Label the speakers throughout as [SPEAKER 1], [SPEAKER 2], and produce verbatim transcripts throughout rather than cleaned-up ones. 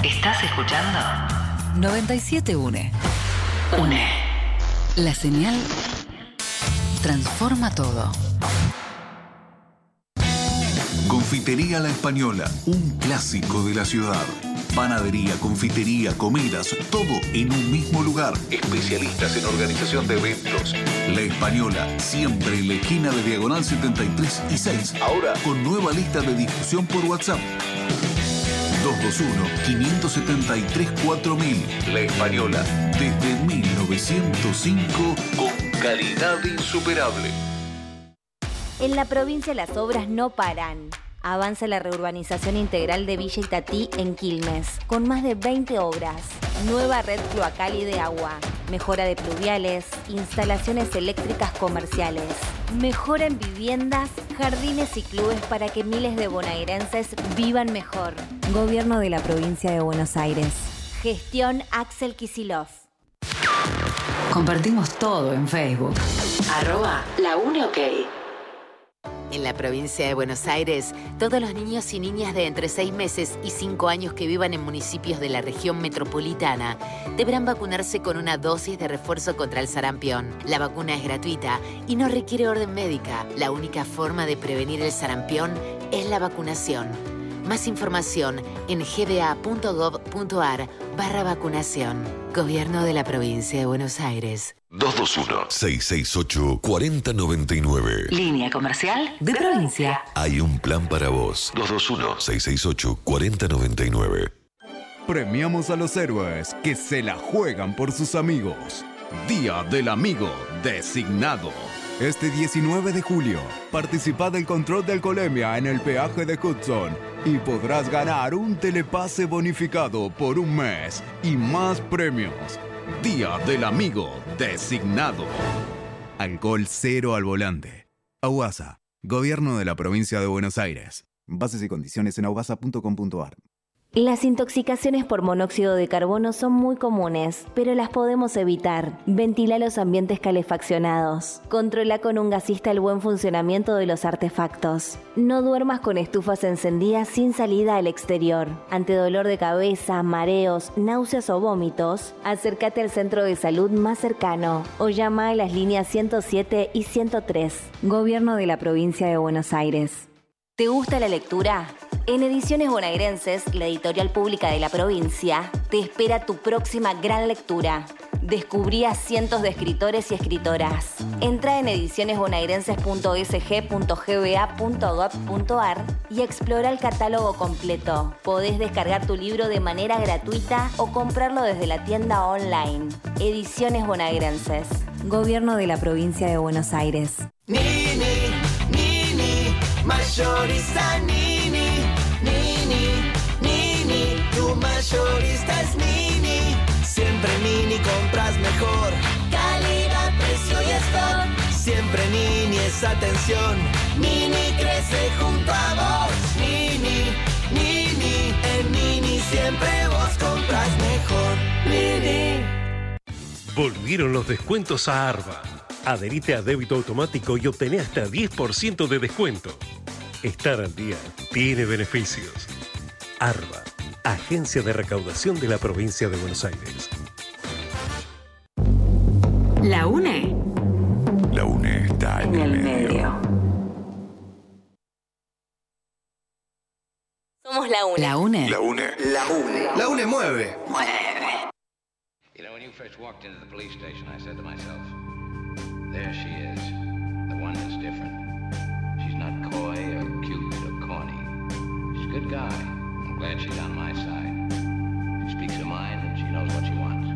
[SPEAKER 1] ¿Estás escuchando?
[SPEAKER 2] noventa y siete UNE.
[SPEAKER 1] UNE.
[SPEAKER 2] La señal transforma todo.
[SPEAKER 3] Confitería La Española, un clásico de la ciudad. Panadería, confitería, comidas, todo en un mismo lugar. Especialistas en organización de eventos. La Española, siempre en la esquina de Diagonal setenta y tres y seis. Ahora con nueva lista de difusión por WhatsApp. dos dos uno, cinco siete tres, cuatro mil. La Española, desde mil novecientos cinco, con calidad insuperable.
[SPEAKER 4] En la provincia las obras no paran. Avanza la reurbanización integral de Villa Itatí en Quilmes, con más de veinte obras. Nueva red cloacal y de agua, mejora de pluviales, instalaciones eléctricas comerciales. Mejora en viviendas, jardines y clubes para que miles de bonaerenses vivan mejor. Gobierno de la provincia de Buenos Aires. Gestión Axel Kicillof.
[SPEAKER 2] Compartimos todo en Facebook.
[SPEAKER 1] Arroba la UNE OK.
[SPEAKER 5] En la provincia de Buenos Aires, todos los niños y niñas de entre seis meses y cinco años que vivan en municipios de la región metropolitana deberán vacunarse con una dosis de refuerzo contra el sarampión. La vacuna es gratuita y no requiere orden médica. La única forma de prevenir el sarampión es la vacunación. Más información en gba.gov.ar barra vacunación. Gobierno de la provincia de Buenos Aires.
[SPEAKER 3] dos dos uno, seis seis ocho, cuatro cero nueve nueve.
[SPEAKER 1] Línea comercial de provincia.
[SPEAKER 3] Hay un plan para vos. dos dos uno, seis seis ocho, cuatro cero nueve nueve.
[SPEAKER 6] Premiamos a los héroes que se la juegan por sus amigos. Día del Amigo Designado. Este diecinueve de julio, participa del control de alcoholemia en el peaje de Hudson y podrás ganar un telepase bonificado por un mes y más premios. Día del Amigo Designado. Alcohol cero al volante. AUASA, Gobierno de la Provincia de Buenos Aires. Bases y condiciones en augasa punto com punto ar.
[SPEAKER 4] Las intoxicaciones por monóxido de carbono son muy comunes, pero las podemos evitar. Ventila los ambientes calefaccionados. Controla con un gasista el buen funcionamiento de los artefactos. No duermas con estufas encendidas sin salida al exterior. Ante dolor de cabeza, mareos, náuseas o vómitos, acércate al centro de salud más cercano o llama a las líneas ciento siete y ciento tres. Gobierno de la Provincia de Buenos Aires. ¿Te gusta la lectura? En Ediciones Bonaerenses, la editorial pública de la provincia, te espera tu próxima gran lectura. Descubrí a cientos de escritores y escritoras. Entra en ediciones bonaerenses punto s g punto g b a punto gov punto ar y explora el catálogo completo. Podés descargar tu libro de manera gratuita o comprarlo desde la tienda online. Ediciones Bonaerenses. Gobierno de la Provincia de Buenos Aires.
[SPEAKER 7] Nini, Nini, mayorista Nini, Nini, Nini, tu mayorista es Nini. Siempre Nini compras mejor. Calidad, precio y stock. Siempre Nini es atención. Nini crece junto a vos. Nini, Nini, en Nini siempre vos compras mejor. Nini.
[SPEAKER 8] Volvieron los descuentos a Arba. Adherite a débito automático y obtené hasta diez por ciento de descuento. Estar al día tiene beneficios. Arba, Agencia de Recaudación de la Provincia de Buenos Aires.
[SPEAKER 1] La UNE.
[SPEAKER 3] La UNE está en,
[SPEAKER 1] En
[SPEAKER 3] el
[SPEAKER 1] el
[SPEAKER 3] medio.
[SPEAKER 1] medio.
[SPEAKER 4] Somos la UNE.
[SPEAKER 2] La UNE.
[SPEAKER 3] La UNE.
[SPEAKER 7] La UNE. La UNE mueve.
[SPEAKER 9] You know, when you first walked into the police station, I said to myself, there she is, the one that's different. She's not coy or cute or corny. She's a good guy. I'm glad she's on my side. She speaks her mind and she knows what she wants.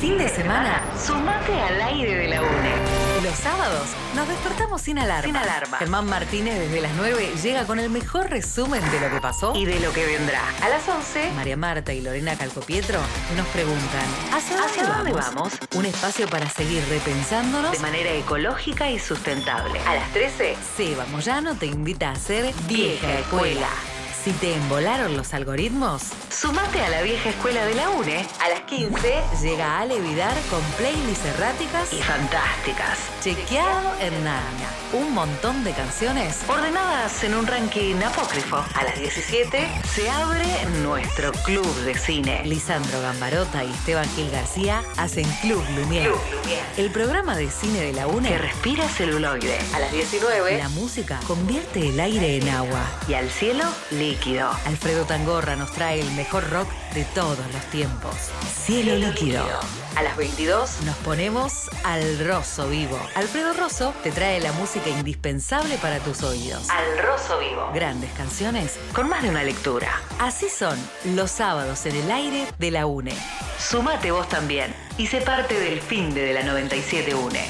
[SPEAKER 2] fin de semana,
[SPEAKER 1] Sumate al aire de la UNE.
[SPEAKER 2] los sábados, nos despertamos sin alarma.
[SPEAKER 1] Sin alarma.
[SPEAKER 2] Germán Martínez desde las nueve llega con el mejor resumen de lo que pasó.
[SPEAKER 1] Y de lo que vendrá. A las once,
[SPEAKER 2] María Marta y Lorena Calcopietro nos preguntan ¿hacia dónde,
[SPEAKER 1] ¿hacia dónde
[SPEAKER 2] vamos?
[SPEAKER 1] vamos?
[SPEAKER 2] Un espacio para seguir repensándonos.
[SPEAKER 1] De manera ecológica y sustentable. A las trece,
[SPEAKER 2] Seba Moyano te invita a hacer Vieja Escuela. Si te embolaron los algoritmos,
[SPEAKER 1] sumate a la vieja escuela de la UNE. A las quince,
[SPEAKER 2] llega Ale Vidar con playlists erráticas
[SPEAKER 1] y fantásticas.
[SPEAKER 2] chequeado en Narnia. Un montón de canciones.
[SPEAKER 1] Ordenadas en un ranking apócrifo. A las diecisiete, se abre nuestro club de cine.
[SPEAKER 2] Lisandro Gambarota y Esteban Gil García hacen Club Lumière.
[SPEAKER 1] Club Lumière.
[SPEAKER 2] El programa de cine de la UNE
[SPEAKER 1] Que respira celuloide. A las diecinueve,
[SPEAKER 2] la música convierte el aire en agua.
[SPEAKER 1] y al cielo, líquido.
[SPEAKER 2] Alfredo Tangorra nos trae el mejor rock de todos los tiempos. Cielo líquido.
[SPEAKER 1] A las veintidós,
[SPEAKER 2] Nos ponemos al Rosso vivo. Alfredo Rosso te trae la música indispensable para tus oídos.
[SPEAKER 1] al roso vivo.
[SPEAKER 2] Grandes canciones.
[SPEAKER 1] Con más de una lectura.
[SPEAKER 2] Así son los sábados en el aire de la UNE.
[SPEAKER 1] Sumate vos también y sé parte del fin de la noventa y siete UNE.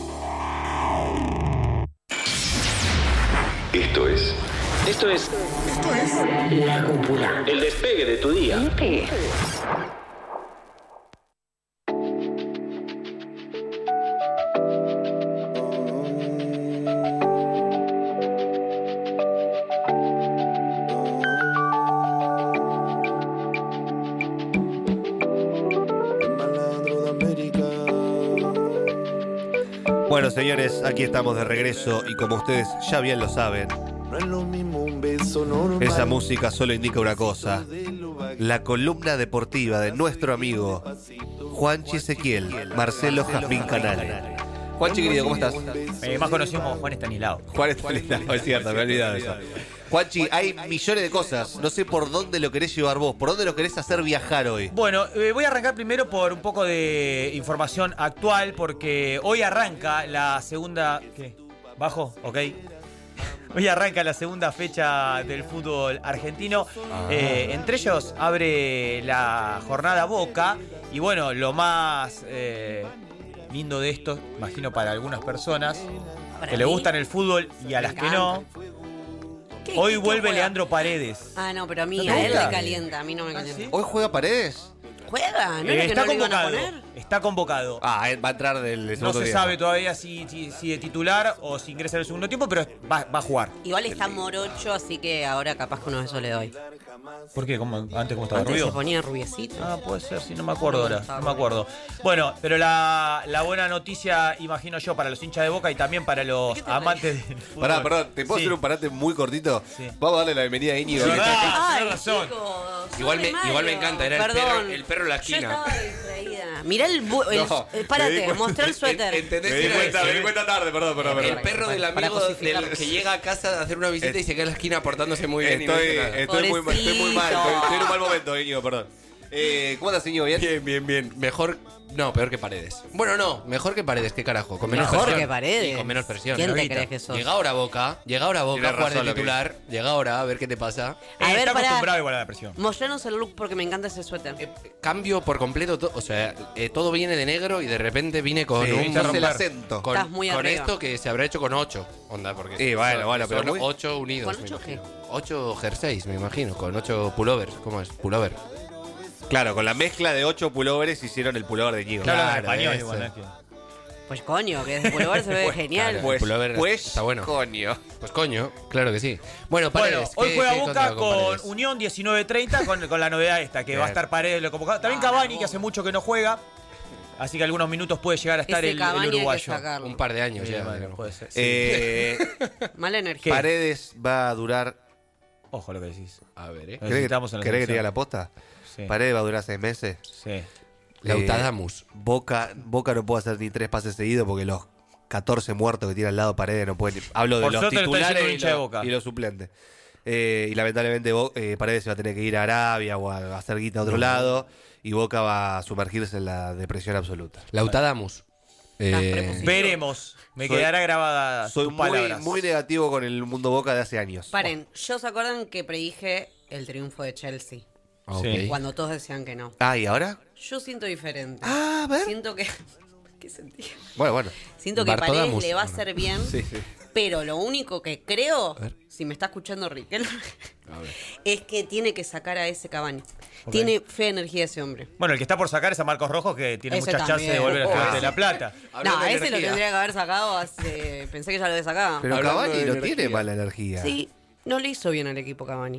[SPEAKER 8] Esto es.
[SPEAKER 10] Esto es
[SPEAKER 1] La cúpula.
[SPEAKER 10] el despegue de tu día.
[SPEAKER 1] Despegue.
[SPEAKER 11] Bueno, señores, aquí estamos de regreso y como ustedes ya bien lo saben, esa música solo indica una cosa: la columna deportiva de nuestro amigo Juanchi Ezequiel, Marcelo Jazmín Canale. Juanchi, querido, ¿cómo estás?
[SPEAKER 12] Eh, más conocido como Juan Estanislao.
[SPEAKER 11] Juan Estanislao, es cierto, me he olvidado de eso. Juanchi, hay millones de cosas, no sé por dónde lo querés llevar vos, por dónde lo querés hacer viajar hoy.
[SPEAKER 12] Bueno, eh, voy a arrancar primero por un poco de información actual, porque hoy arranca la segunda... ¿Qué? ¿Bajo? Ok. Hoy arranca la segunda fecha del fútbol argentino. Eh, entre ellos abre la jornada Boca. Y bueno, lo más eh, lindo de esto, imagino para algunas personas
[SPEAKER 13] Para
[SPEAKER 12] que le
[SPEAKER 13] mí,
[SPEAKER 12] gustan el fútbol y a las que no,
[SPEAKER 13] ¿Qué-
[SPEAKER 12] hoy
[SPEAKER 13] qué
[SPEAKER 12] vuelve
[SPEAKER 13] juega?
[SPEAKER 12] Leandro Paredes.
[SPEAKER 13] Ah, no, pero a mí,
[SPEAKER 12] ¿No te
[SPEAKER 13] a él
[SPEAKER 12] gusta?
[SPEAKER 13] le calienta, a mí no me calienta.
[SPEAKER 11] ¿Hoy juega Paredes?
[SPEAKER 13] ¿Juega? ¿No
[SPEAKER 12] Eh,
[SPEAKER 13] era que
[SPEAKER 12] está
[SPEAKER 13] no lo iban a
[SPEAKER 12] convocado.
[SPEAKER 13] poner?
[SPEAKER 12] Está convocado.
[SPEAKER 11] Ah, va a entrar del
[SPEAKER 12] No
[SPEAKER 11] segundo
[SPEAKER 12] se
[SPEAKER 11] tiempo.
[SPEAKER 12] sabe todavía si, si, si de titular o si ingresa en el segundo tiempo, pero va, va a jugar.
[SPEAKER 13] Igual está morocho, así que ahora capaz que uno de esos le doy.
[SPEAKER 12] ¿Por qué? ¿Cómo, ¿Antes cómo estaba
[SPEAKER 13] Antes
[SPEAKER 12] rubio?
[SPEAKER 13] se ponía rubiecito.
[SPEAKER 12] Ah, puede ser, sí, no me acuerdo ahora. No me acuerdo. Bueno, pero la, la buena noticia, imagino yo, para los hinchas de Boca y también para los amantes del fútbol.
[SPEAKER 11] Pará, perdón, ¿te puedo
[SPEAKER 12] Sí.
[SPEAKER 11] hacer un parate muy cortito?
[SPEAKER 12] Sí.
[SPEAKER 11] Vamos a darle la bienvenida a Íñigo.
[SPEAKER 12] De
[SPEAKER 11] que está
[SPEAKER 12] verdad.
[SPEAKER 11] acá.
[SPEAKER 13] Ay,
[SPEAKER 12] tenés razón.
[SPEAKER 13] chicos,
[SPEAKER 14] Igual me-
[SPEAKER 13] sorry,
[SPEAKER 14] igual me
[SPEAKER 13] Mario.
[SPEAKER 14] encanta, era el
[SPEAKER 13] Perdón.
[SPEAKER 14] perro- el perro en la
[SPEAKER 13] Yo
[SPEAKER 14] esquina.
[SPEAKER 13] estaba distraída. Mirá el... bu- el
[SPEAKER 11] No,
[SPEAKER 13] eh,
[SPEAKER 11] me di
[SPEAKER 13] párate,
[SPEAKER 11] cuenta.
[SPEAKER 13] mostrá el suéter.
[SPEAKER 14] ¿Entendés
[SPEAKER 11] Me
[SPEAKER 14] que
[SPEAKER 11] di
[SPEAKER 14] era
[SPEAKER 11] cuenta,
[SPEAKER 14] ese?
[SPEAKER 11] me di cuenta tarde, perdón, perdón,
[SPEAKER 14] El
[SPEAKER 11] perdón.
[SPEAKER 14] perro del
[SPEAKER 13] para
[SPEAKER 14] amigo
[SPEAKER 13] cosificarlo.
[SPEAKER 14] del que llega a casa a hacer una visita y se queda en la esquina portándose muy bien. y no
[SPEAKER 11] Estoy,
[SPEAKER 14] dice nada.
[SPEAKER 11] estoy, muy, mal, estoy muy mal,
[SPEAKER 13] Pobrecito.
[SPEAKER 11] estoy, estoy en un mal momento, Íñigo, perdón. Eh, ¿Cómo estás, Íñigo? ¿Bien?
[SPEAKER 14] Bien, bien, bien. Mejor. No, peor que Paredes. Bueno, no, mejor que Paredes, ¿qué carajo? Con menos
[SPEAKER 13] Mejor
[SPEAKER 14] presión.
[SPEAKER 13] que Paredes.
[SPEAKER 14] Sí, con menos presión.
[SPEAKER 13] ¿Quién te
[SPEAKER 12] Ahorita.
[SPEAKER 13] crees que sos?
[SPEAKER 14] Llega ahora Boca, llega ahora Boca a
[SPEAKER 11] Tienes
[SPEAKER 14] jugar
[SPEAKER 11] razón
[SPEAKER 14] de
[SPEAKER 11] lo que
[SPEAKER 14] titular, llega ahora a ver qué te pasa.
[SPEAKER 13] A
[SPEAKER 12] Eh,
[SPEAKER 13] ver,
[SPEAKER 12] está
[SPEAKER 13] pará.
[SPEAKER 12] acostumbrado igual a la presión.
[SPEAKER 13] Mostranos el look porque me encanta ese suéter.
[SPEAKER 14] Eh, cambio por completo, to- o sea, eh, todo viene de negro y de repente vine con
[SPEAKER 11] Sí,
[SPEAKER 14] un
[SPEAKER 11] viste el
[SPEAKER 14] romper.
[SPEAKER 11] acento.
[SPEAKER 14] Con,
[SPEAKER 13] Estás muy
[SPEAKER 14] con
[SPEAKER 13] arriba.
[SPEAKER 14] esto que se habrá hecho con ocho, onda, porque
[SPEAKER 11] Sí, bueno,
[SPEAKER 14] son-
[SPEAKER 11] bueno, pero
[SPEAKER 14] son
[SPEAKER 11] muy-
[SPEAKER 14] ocho unidos,
[SPEAKER 13] ¿Con
[SPEAKER 14] me
[SPEAKER 13] ocho
[SPEAKER 14] imagino. Ocho jerseys, me imagino, con ocho pullovers, ¿cómo es? Pullover.
[SPEAKER 11] Claro, con la mezcla de ocho pullovers hicieron el pullover de Íñigo.
[SPEAKER 12] Claro, en
[SPEAKER 14] Claro,
[SPEAKER 12] español
[SPEAKER 14] ese.
[SPEAKER 12] igual, ¿no? Es que-
[SPEAKER 13] Pues coño, que desde Boulevard se ve genial.
[SPEAKER 14] claro.
[SPEAKER 11] Pues,
[SPEAKER 14] El pullover
[SPEAKER 11] pues,
[SPEAKER 14] está bueno.
[SPEAKER 11] coño.
[SPEAKER 14] Pues coño, claro que sí. Bueno,
[SPEAKER 12] Bueno,
[SPEAKER 14] Paredes,
[SPEAKER 12] hoy
[SPEAKER 14] ¿qué-
[SPEAKER 12] juega
[SPEAKER 14] qué
[SPEAKER 12] Boca
[SPEAKER 14] encontraba
[SPEAKER 12] con
[SPEAKER 14] Paredes?
[SPEAKER 12] Unión diecinueve treinta con, con la novedad esta, que
[SPEAKER 11] Bien.
[SPEAKER 12] va a estar Paredes lo convocado. También
[SPEAKER 13] Ah,
[SPEAKER 12] Cavani,
[SPEAKER 13] vos.
[SPEAKER 12] que hace mucho que no juega. Así que algunos minutos puede llegar a estar
[SPEAKER 13] Ese
[SPEAKER 12] el, el
[SPEAKER 13] Cavani hay que
[SPEAKER 12] uruguayo.
[SPEAKER 13] sacarlo.
[SPEAKER 14] Un par de años
[SPEAKER 12] Sí,
[SPEAKER 14] ya.
[SPEAKER 12] bueno,
[SPEAKER 14] ¿no?
[SPEAKER 12] puede ser. sí.
[SPEAKER 11] Eh,
[SPEAKER 13] Mala energía.
[SPEAKER 11] Paredes va a durar.
[SPEAKER 12] Ojo lo que decís.
[SPEAKER 14] A ver, ¿eh?
[SPEAKER 11] ¿Querés que,
[SPEAKER 12] Necesitamos en la
[SPEAKER 11] querés que te
[SPEAKER 12] selección.
[SPEAKER 11] diga la posta?
[SPEAKER 12] Sí.
[SPEAKER 11] Paredes va a durar seis meses.
[SPEAKER 12] Sí.
[SPEAKER 14] Lautadamus.
[SPEAKER 11] Boca, Boca no puede hacer ni tres pases seguidos porque los catorce muertos que tiene al lado Paredes no pueden. Hablo de
[SPEAKER 12] Por
[SPEAKER 11] los
[SPEAKER 12] suerte lo está
[SPEAKER 11] titulares
[SPEAKER 12] diciendo un
[SPEAKER 11] y,
[SPEAKER 12] hincha de
[SPEAKER 11] los-
[SPEAKER 12] Boca.
[SPEAKER 11] y los suplentes. Eh, y lamentablemente Bo- eh, Paredes se va a tener que ir a Arabia o a, a hacer guita a otro lado. Y Boca va a sumergirse en la depresión absoluta.
[SPEAKER 14] Lautadamus. Eh,
[SPEAKER 12] Veremos. Me
[SPEAKER 11] Soy-
[SPEAKER 12] quedará grabada
[SPEAKER 11] Soy
[SPEAKER 12] tus
[SPEAKER 11] muy,
[SPEAKER 12] palabras.
[SPEAKER 11] muy negativo con el mundo Boca de hace años.
[SPEAKER 13] Paren, ¿yo se acuerdan que predije el triunfo de Chelsea?
[SPEAKER 14] ok.
[SPEAKER 12] Sí.
[SPEAKER 13] Cuando todos decían que no.
[SPEAKER 11] Ah, ¿y ahora?
[SPEAKER 13] Yo siento diferente.
[SPEAKER 11] Ah, a ver.
[SPEAKER 13] Siento que... ¿Qué sentido?
[SPEAKER 11] Bueno, bueno.
[SPEAKER 13] Siento que
[SPEAKER 14] Bartodamus.
[SPEAKER 13] Paredes le va a hacer bien,
[SPEAKER 11] Sí, sí.
[SPEAKER 13] pero lo único que creo, si me está escuchando Riquel, es que tiene que sacar a ese Cavani.
[SPEAKER 12] Ok.
[SPEAKER 13] Tiene fe energía ese hombre.
[SPEAKER 12] Bueno, el que está por sacar es a Marcos Rojo, que tiene
[SPEAKER 13] Ese
[SPEAKER 12] muchas chances de
[SPEAKER 13] también.
[SPEAKER 12] volver al
[SPEAKER 13] Oh,
[SPEAKER 12] Gigante de
[SPEAKER 13] sí.
[SPEAKER 12] la Plata.
[SPEAKER 13] No, ese lo tendría que haber sacado hace... Pensé que ya lo había sacado.
[SPEAKER 11] Pero
[SPEAKER 14] Hablando
[SPEAKER 11] Cavani
[SPEAKER 14] de
[SPEAKER 11] no
[SPEAKER 14] energía.
[SPEAKER 11] tiene mala energía.
[SPEAKER 13] Sí, no le hizo bien al equipo Cavani.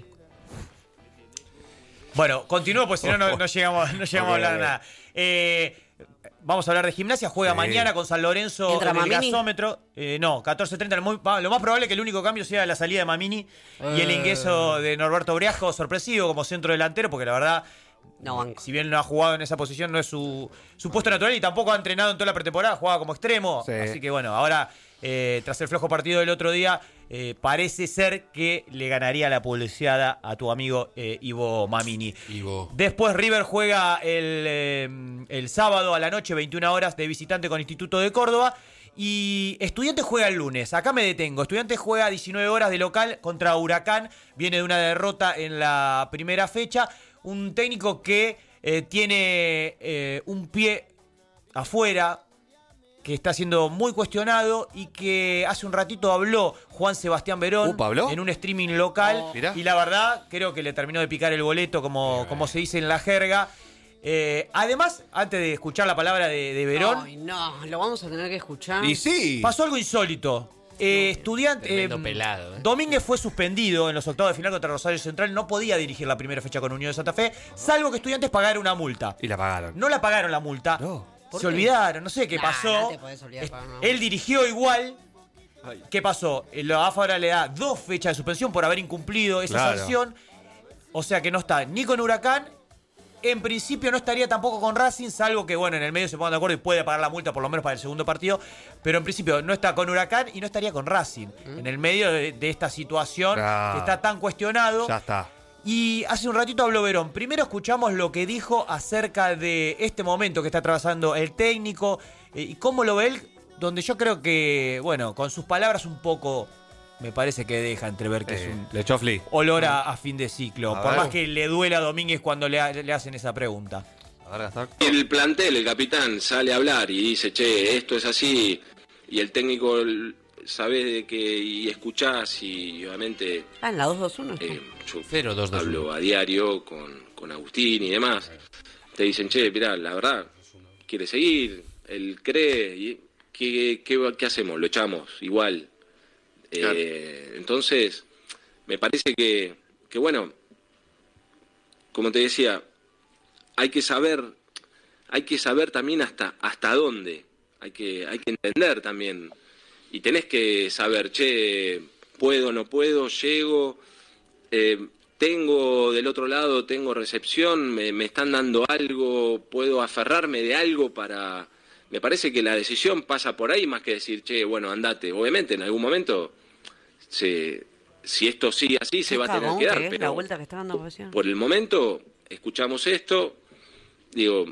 [SPEAKER 12] Bueno, continúo, pues si no, no no llegamos, no llegamos
[SPEAKER 11] Ok,
[SPEAKER 12] a hablar
[SPEAKER 11] ok.
[SPEAKER 12] nada. Eh, vamos a hablar de Gimnasia. Juega
[SPEAKER 11] Sí.
[SPEAKER 12] mañana con San Lorenzo
[SPEAKER 13] ¿Entra
[SPEAKER 12] en el
[SPEAKER 13] Mamini?
[SPEAKER 12] gasómetro. Eh, no, catorce treinta. Lo muy- lo más probable es que el único cambio sea la salida de Mamini y el
[SPEAKER 13] Eh.
[SPEAKER 12] ingreso de Norberto Briasco, sorpresivo como centro delantero, porque la verdad,
[SPEAKER 13] No banco.
[SPEAKER 12] si bien no ha jugado en esa posición, no es su, su puesto natural y tampoco ha entrenado en toda la pretemporada, jugaba como extremo.
[SPEAKER 11] Sí.
[SPEAKER 12] Así que bueno, ahora, eh, tras el flojo partido del otro día, eh, parece ser que le ganaría la pulseada a tu amigo eh, Ivo Mamini.
[SPEAKER 14] Ivo.
[SPEAKER 12] Después River juega el, eh, el sábado a la noche, veintiuna horas, de visitante con Instituto de Córdoba. Y Estudiantes juega el lunes. Acá me detengo. Estudiantes juega diecinueve horas de local contra Huracán. Viene de una derrota en la primera fecha. Un técnico que eh, tiene eh, un pie afuera, que está siendo muy cuestionado y que hace un ratito habló Juan Sebastián Verón
[SPEAKER 11] Upa, ¿habló?
[SPEAKER 12] en un streaming local.
[SPEAKER 11] Oh. Mirá.
[SPEAKER 12] Y la verdad, creo que le terminó de picar el boleto, como, como se dice en la jerga. Eh, además, antes de escuchar la palabra de, de Verón,
[SPEAKER 13] Ay, no, lo vamos a tener que escuchar.
[SPEAKER 11] Y sí.
[SPEAKER 12] pasó algo insólito. Eh, estudiante,
[SPEAKER 14] Tremendo
[SPEAKER 12] eh,
[SPEAKER 14] pelado, ¿eh?
[SPEAKER 12] Domínguez fue suspendido en los octavos de final contra Rosario Central. No podía dirigir la primera fecha con Unión de Santa Fe, salvo que Estudiantes pagara una multa.
[SPEAKER 11] Y la pagaron.
[SPEAKER 12] No la pagaron la multa.
[SPEAKER 11] No.
[SPEAKER 13] ¿Por
[SPEAKER 12] Se
[SPEAKER 13] qué?
[SPEAKER 12] olvidaron, no sé qué
[SPEAKER 13] Nah,
[SPEAKER 12] pasó.
[SPEAKER 13] no te podés olvidar de pagar una multa.
[SPEAKER 12] Él dirigió igual. ¿Qué pasó? La AFA ahora le da dos fechas de suspensión por haber incumplido esa
[SPEAKER 11] Claro.
[SPEAKER 12] sanción. O sea que no está ni con Huracán. En principio no estaría tampoco con Racing, salvo que, bueno, en el medio se pongan de acuerdo y puede pagar la multa por lo menos para el segundo partido. Pero en principio no está con Huracán y no estaría con Racing. En el medio de, de esta situación
[SPEAKER 11] Ah.
[SPEAKER 12] que está tan cuestionado.
[SPEAKER 11] Ya está.
[SPEAKER 12] Y hace un ratito habló Verón. Primero escuchamos lo que dijo acerca de este momento que está atravesando el técnico eh, y cómo lo ve él, donde yo creo que, bueno, con sus palabras un poco me parece que deja entrever que
[SPEAKER 11] Eh,
[SPEAKER 12] es un
[SPEAKER 11] le echó Fli.
[SPEAKER 12] olor a, a fin de ciclo.
[SPEAKER 11] A
[SPEAKER 12] Por
[SPEAKER 11] ver.
[SPEAKER 12] más que le duela a Domínguez cuando le, le hacen esa pregunta.
[SPEAKER 11] A ver, Gastón.
[SPEAKER 10] El plantel, el capitán, sale a hablar y dice, che, esto es así, y el técnico l- sabe de que y escuchás y obviamente
[SPEAKER 13] Ah, en la dos dos uno.
[SPEAKER 10] eh, yo
[SPEAKER 14] Cero, dos, dos,
[SPEAKER 10] hablo
[SPEAKER 14] uno.
[SPEAKER 10] a diario con, con Agustín y demás. Te dicen, che, mirá, la verdad, quiere seguir, él cree, y ¿qué, qué, qué hacemos? Lo echamos igual. Eh, entonces, me parece que, que, bueno, como te decía, hay que saber, hay que saber también hasta, hasta dónde, hay que, hay que entender también, y tenés que saber, che, puedo, no puedo, llego, eh, tengo del otro lado, tengo recepción, me, me están dando algo, puedo aferrarme de algo para... Me parece que la decisión pasa por ahí más que decir, che, bueno, andate. Obviamente, en algún momento, se, si esto sigue así, se va a tener
[SPEAKER 13] Cagón
[SPEAKER 10] que dar.
[SPEAKER 13] que es la
[SPEAKER 10] Pero
[SPEAKER 13] vuelta que está dando pasión.
[SPEAKER 10] por el momento, escuchamos esto, digo,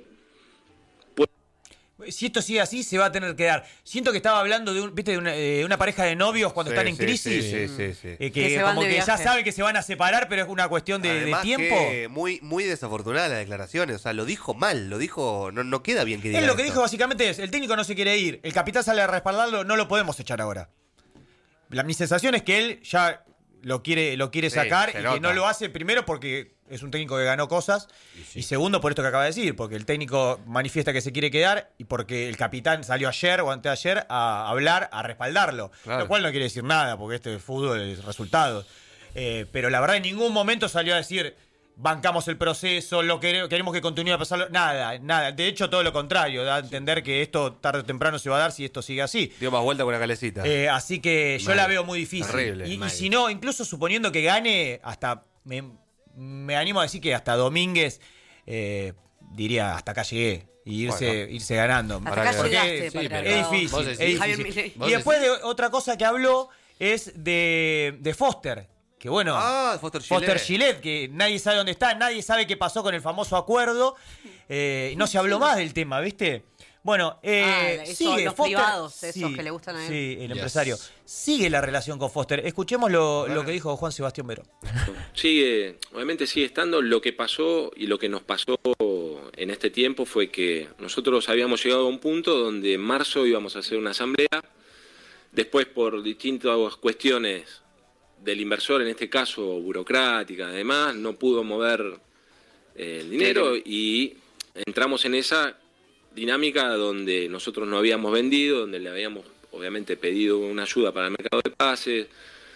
[SPEAKER 12] Si esto sigue así, se va a tener que dar. Siento que estaba hablando de, un, ¿viste? de una, eh, una pareja de novios cuando
[SPEAKER 11] Sí,
[SPEAKER 12] están en
[SPEAKER 11] sí,
[SPEAKER 12] crisis.
[SPEAKER 11] sí, sí, sí, sí.
[SPEAKER 12] Eh, que
[SPEAKER 13] Que se van
[SPEAKER 12] como
[SPEAKER 13] de
[SPEAKER 12] que ya
[SPEAKER 13] viaje.
[SPEAKER 12] saben que se van a separar, pero es una cuestión de, de
[SPEAKER 11] Además
[SPEAKER 12] tiempo.
[SPEAKER 11] que muy, muy desafortunada las declaraciones. O sea, lo dijo mal, lo dijo. No, no queda bien que diga
[SPEAKER 12] Él lo que
[SPEAKER 11] esto.
[SPEAKER 12] dijo básicamente es, el técnico no se quiere ir, el capitán sale a respaldarlo, no lo podemos echar ahora. La, mi sensación es que él ya lo quiere, lo quiere
[SPEAKER 11] Sí,
[SPEAKER 12] sacar
[SPEAKER 11] se
[SPEAKER 12] y
[SPEAKER 11] nota.
[SPEAKER 12] que no lo hace primero porque es un técnico que ganó cosas y segundo por esto que acaba de decir, porque el técnico manifiesta que se quiere quedar y porque el capitán salió ayer o anteayer a hablar, a respaldarlo.
[SPEAKER 11] Claro.
[SPEAKER 12] Lo cual no quiere decir nada porque este fútbol es resultados. Eh, pero la verdad en ningún momento salió a decir bancamos el proceso, lo queremos, queremos que continúe a pasarlo. Nada, nada. De hecho, todo lo contrario. Da a entender que esto tarde o temprano se va a dar si esto sigue así.
[SPEAKER 11] Dio más vuelta con una calecita.
[SPEAKER 12] Eh, así que yo
[SPEAKER 11] Mal.
[SPEAKER 12] la veo muy difícil.
[SPEAKER 11] Terrible,
[SPEAKER 12] y, y
[SPEAKER 11] mal.
[SPEAKER 12] si no, incluso suponiendo que gane, hasta me, me animo a decir que hasta Domínguez eh, diría hasta acá llegué. Y irse,
[SPEAKER 11] Bueno.
[SPEAKER 12] irse ganando.
[SPEAKER 13] Hasta acá
[SPEAKER 12] Porque
[SPEAKER 13] llegaste,
[SPEAKER 12] sí,
[SPEAKER 13] Patriarca.
[SPEAKER 12] es difícil.
[SPEAKER 14] Vos
[SPEAKER 12] es
[SPEAKER 14] decís.
[SPEAKER 13] Javier
[SPEAKER 12] difícil.
[SPEAKER 13] Milei.
[SPEAKER 14] Vos
[SPEAKER 12] Y después de
[SPEAKER 14] decís.
[SPEAKER 12] otra cosa que habló es de, de Foster. Que bueno,
[SPEAKER 11] Ah, Foster
[SPEAKER 12] Foster
[SPEAKER 11] Gillette.
[SPEAKER 12] Gillette, que nadie sabe dónde está, nadie sabe qué pasó con el famoso acuerdo. Eh, y no se habló más del tema, ¿viste? Bueno, eh,
[SPEAKER 13] Ah, esos,
[SPEAKER 12] sigue
[SPEAKER 13] los
[SPEAKER 12] Foster.
[SPEAKER 13] privados, esos que le gustan a él.
[SPEAKER 12] Sí, el
[SPEAKER 14] Yes.
[SPEAKER 12] empresario. Sigue la relación con Foster. Escuchemos lo, lo que dijo Juan Sebastián Verón.
[SPEAKER 10] sigue, obviamente sigue estando lo que pasó y lo que nos pasó en este tiempo fue que nosotros habíamos llegado a un punto donde en marzo íbamos a hacer una asamblea, después por distintas cuestiones del inversor, en este caso burocrática, además, no pudo mover eh, el dinero y entramos en esa dinámica donde nosotros no habíamos vendido, donde le habíamos obviamente pedido una ayuda para el mercado de pases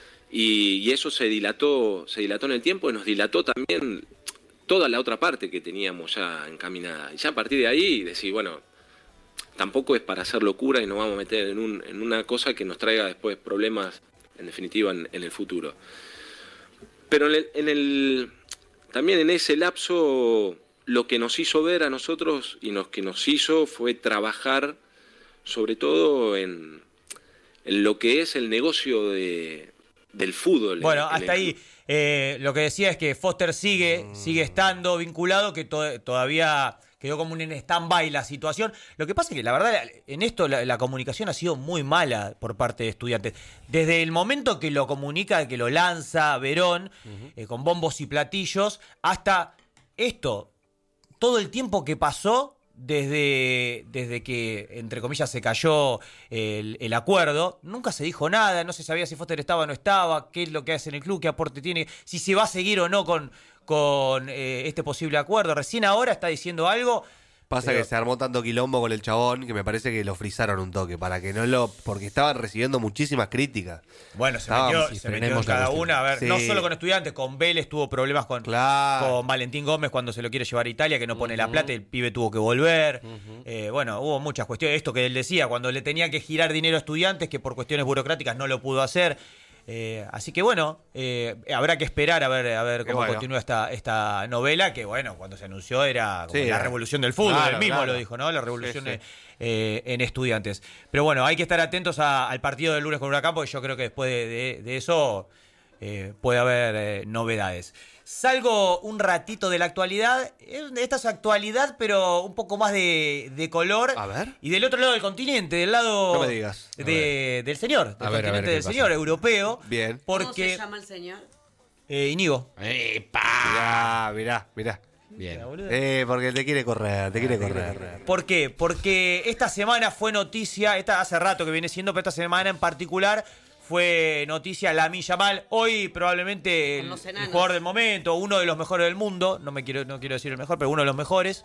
[SPEAKER 10] y, y eso se dilató, se dilató en el tiempo y nos dilató también toda la otra parte que teníamos ya encaminada. Y ya a partir de ahí decir, bueno, tampoco es para hacer locura y nos vamos a meter en, un, en una cosa que nos traiga después problemas, en definitiva, en, en el futuro. Pero en el, en el, también en ese lapso, lo que nos hizo ver a nosotros y lo que nos hizo fue trabajar sobre todo en, en lo que es el negocio de, del fútbol.
[SPEAKER 12] Bueno,
[SPEAKER 10] en, en
[SPEAKER 12] hasta
[SPEAKER 10] el...
[SPEAKER 12] ahí. Eh, lo que decía es que Foster sigue, mm. sigue estando vinculado, que to- todavía quedó como un en stand-by la situación. Lo que pasa es que la verdad en esto la, la comunicación ha sido muy mala por parte de Estudiantes. Desde el momento que lo comunica, que lo lanza Verón, uh-huh. eh, con bombos y platillos, hasta esto, todo el tiempo que pasó desde, desde que, entre comillas, se cayó el, el acuerdo, nunca se dijo nada, no se sabía si Foster estaba o no estaba, qué es lo que hace en el club, qué aporte tiene, si se va a seguir o no con, con eh, este posible acuerdo. Recién ahora está diciendo algo.
[SPEAKER 11] Pasa
[SPEAKER 12] pero...
[SPEAKER 11] que se armó tanto quilombo con el chabón que me parece que lo frizaron un toque para que no lo... porque estaban recibiendo muchísimas críticas.
[SPEAKER 12] Bueno, se
[SPEAKER 11] Estábamos,
[SPEAKER 12] metió,
[SPEAKER 11] si
[SPEAKER 12] se metió en cada una. A ver, sí. No solo con Estudiantes, con Vélez tuvo problemas con,
[SPEAKER 11] claro.
[SPEAKER 12] con Valentín Gómez cuando se lo quiere llevar a Italia, que no pone uh-huh. la plata, el pibe tuvo que volver. Uh-huh. Eh, bueno, hubo muchas cuestiones. Esto que él decía, cuando le tenía que girar dinero a Estudiantes, que por cuestiones burocráticas no lo pudo hacer. Eh, así que bueno, eh, habrá que esperar a ver a ver cómo bueno. continúa esta, esta novela, que bueno, cuando se anunció era como sí, la revolución del fútbol,
[SPEAKER 11] claro,
[SPEAKER 12] él mismo
[SPEAKER 11] claro.
[SPEAKER 12] lo dijo, ¿no? La revolución
[SPEAKER 11] sí, sí.
[SPEAKER 12] Eh, en Estudiantes. Pero bueno, hay que estar atentos a, al partido del lunes con Huracán, porque yo creo que después de, de, de eso eh, puede haber eh, novedades. Salgo un ratito de la actualidad. Esta es actualidad, pero un poco más de, de color.
[SPEAKER 11] A ver.
[SPEAKER 12] Y del otro lado del continente, del lado
[SPEAKER 11] no me digas.
[SPEAKER 12] De, del señor, del
[SPEAKER 14] a ver,
[SPEAKER 12] continente
[SPEAKER 14] a ver,
[SPEAKER 12] del
[SPEAKER 14] pasa?
[SPEAKER 12] señor, europeo.
[SPEAKER 11] Bien.
[SPEAKER 12] Porque,
[SPEAKER 13] ¿Cómo se llama el señor?
[SPEAKER 12] Eh, Íñigo.
[SPEAKER 11] Mirá, mirá, mirá.
[SPEAKER 14] Bien.
[SPEAKER 11] Eh, porque te quiere correr, te quiere correr.
[SPEAKER 12] ¿Por qué? Porque esta semana fue noticia, esta hace rato que viene siendo, pero esta semana en particular fue noticia Lamine Yamal, hoy probablemente el, el jugador del momento, uno de los mejores del mundo, no me quiero no quiero decir el mejor, pero uno de los mejores.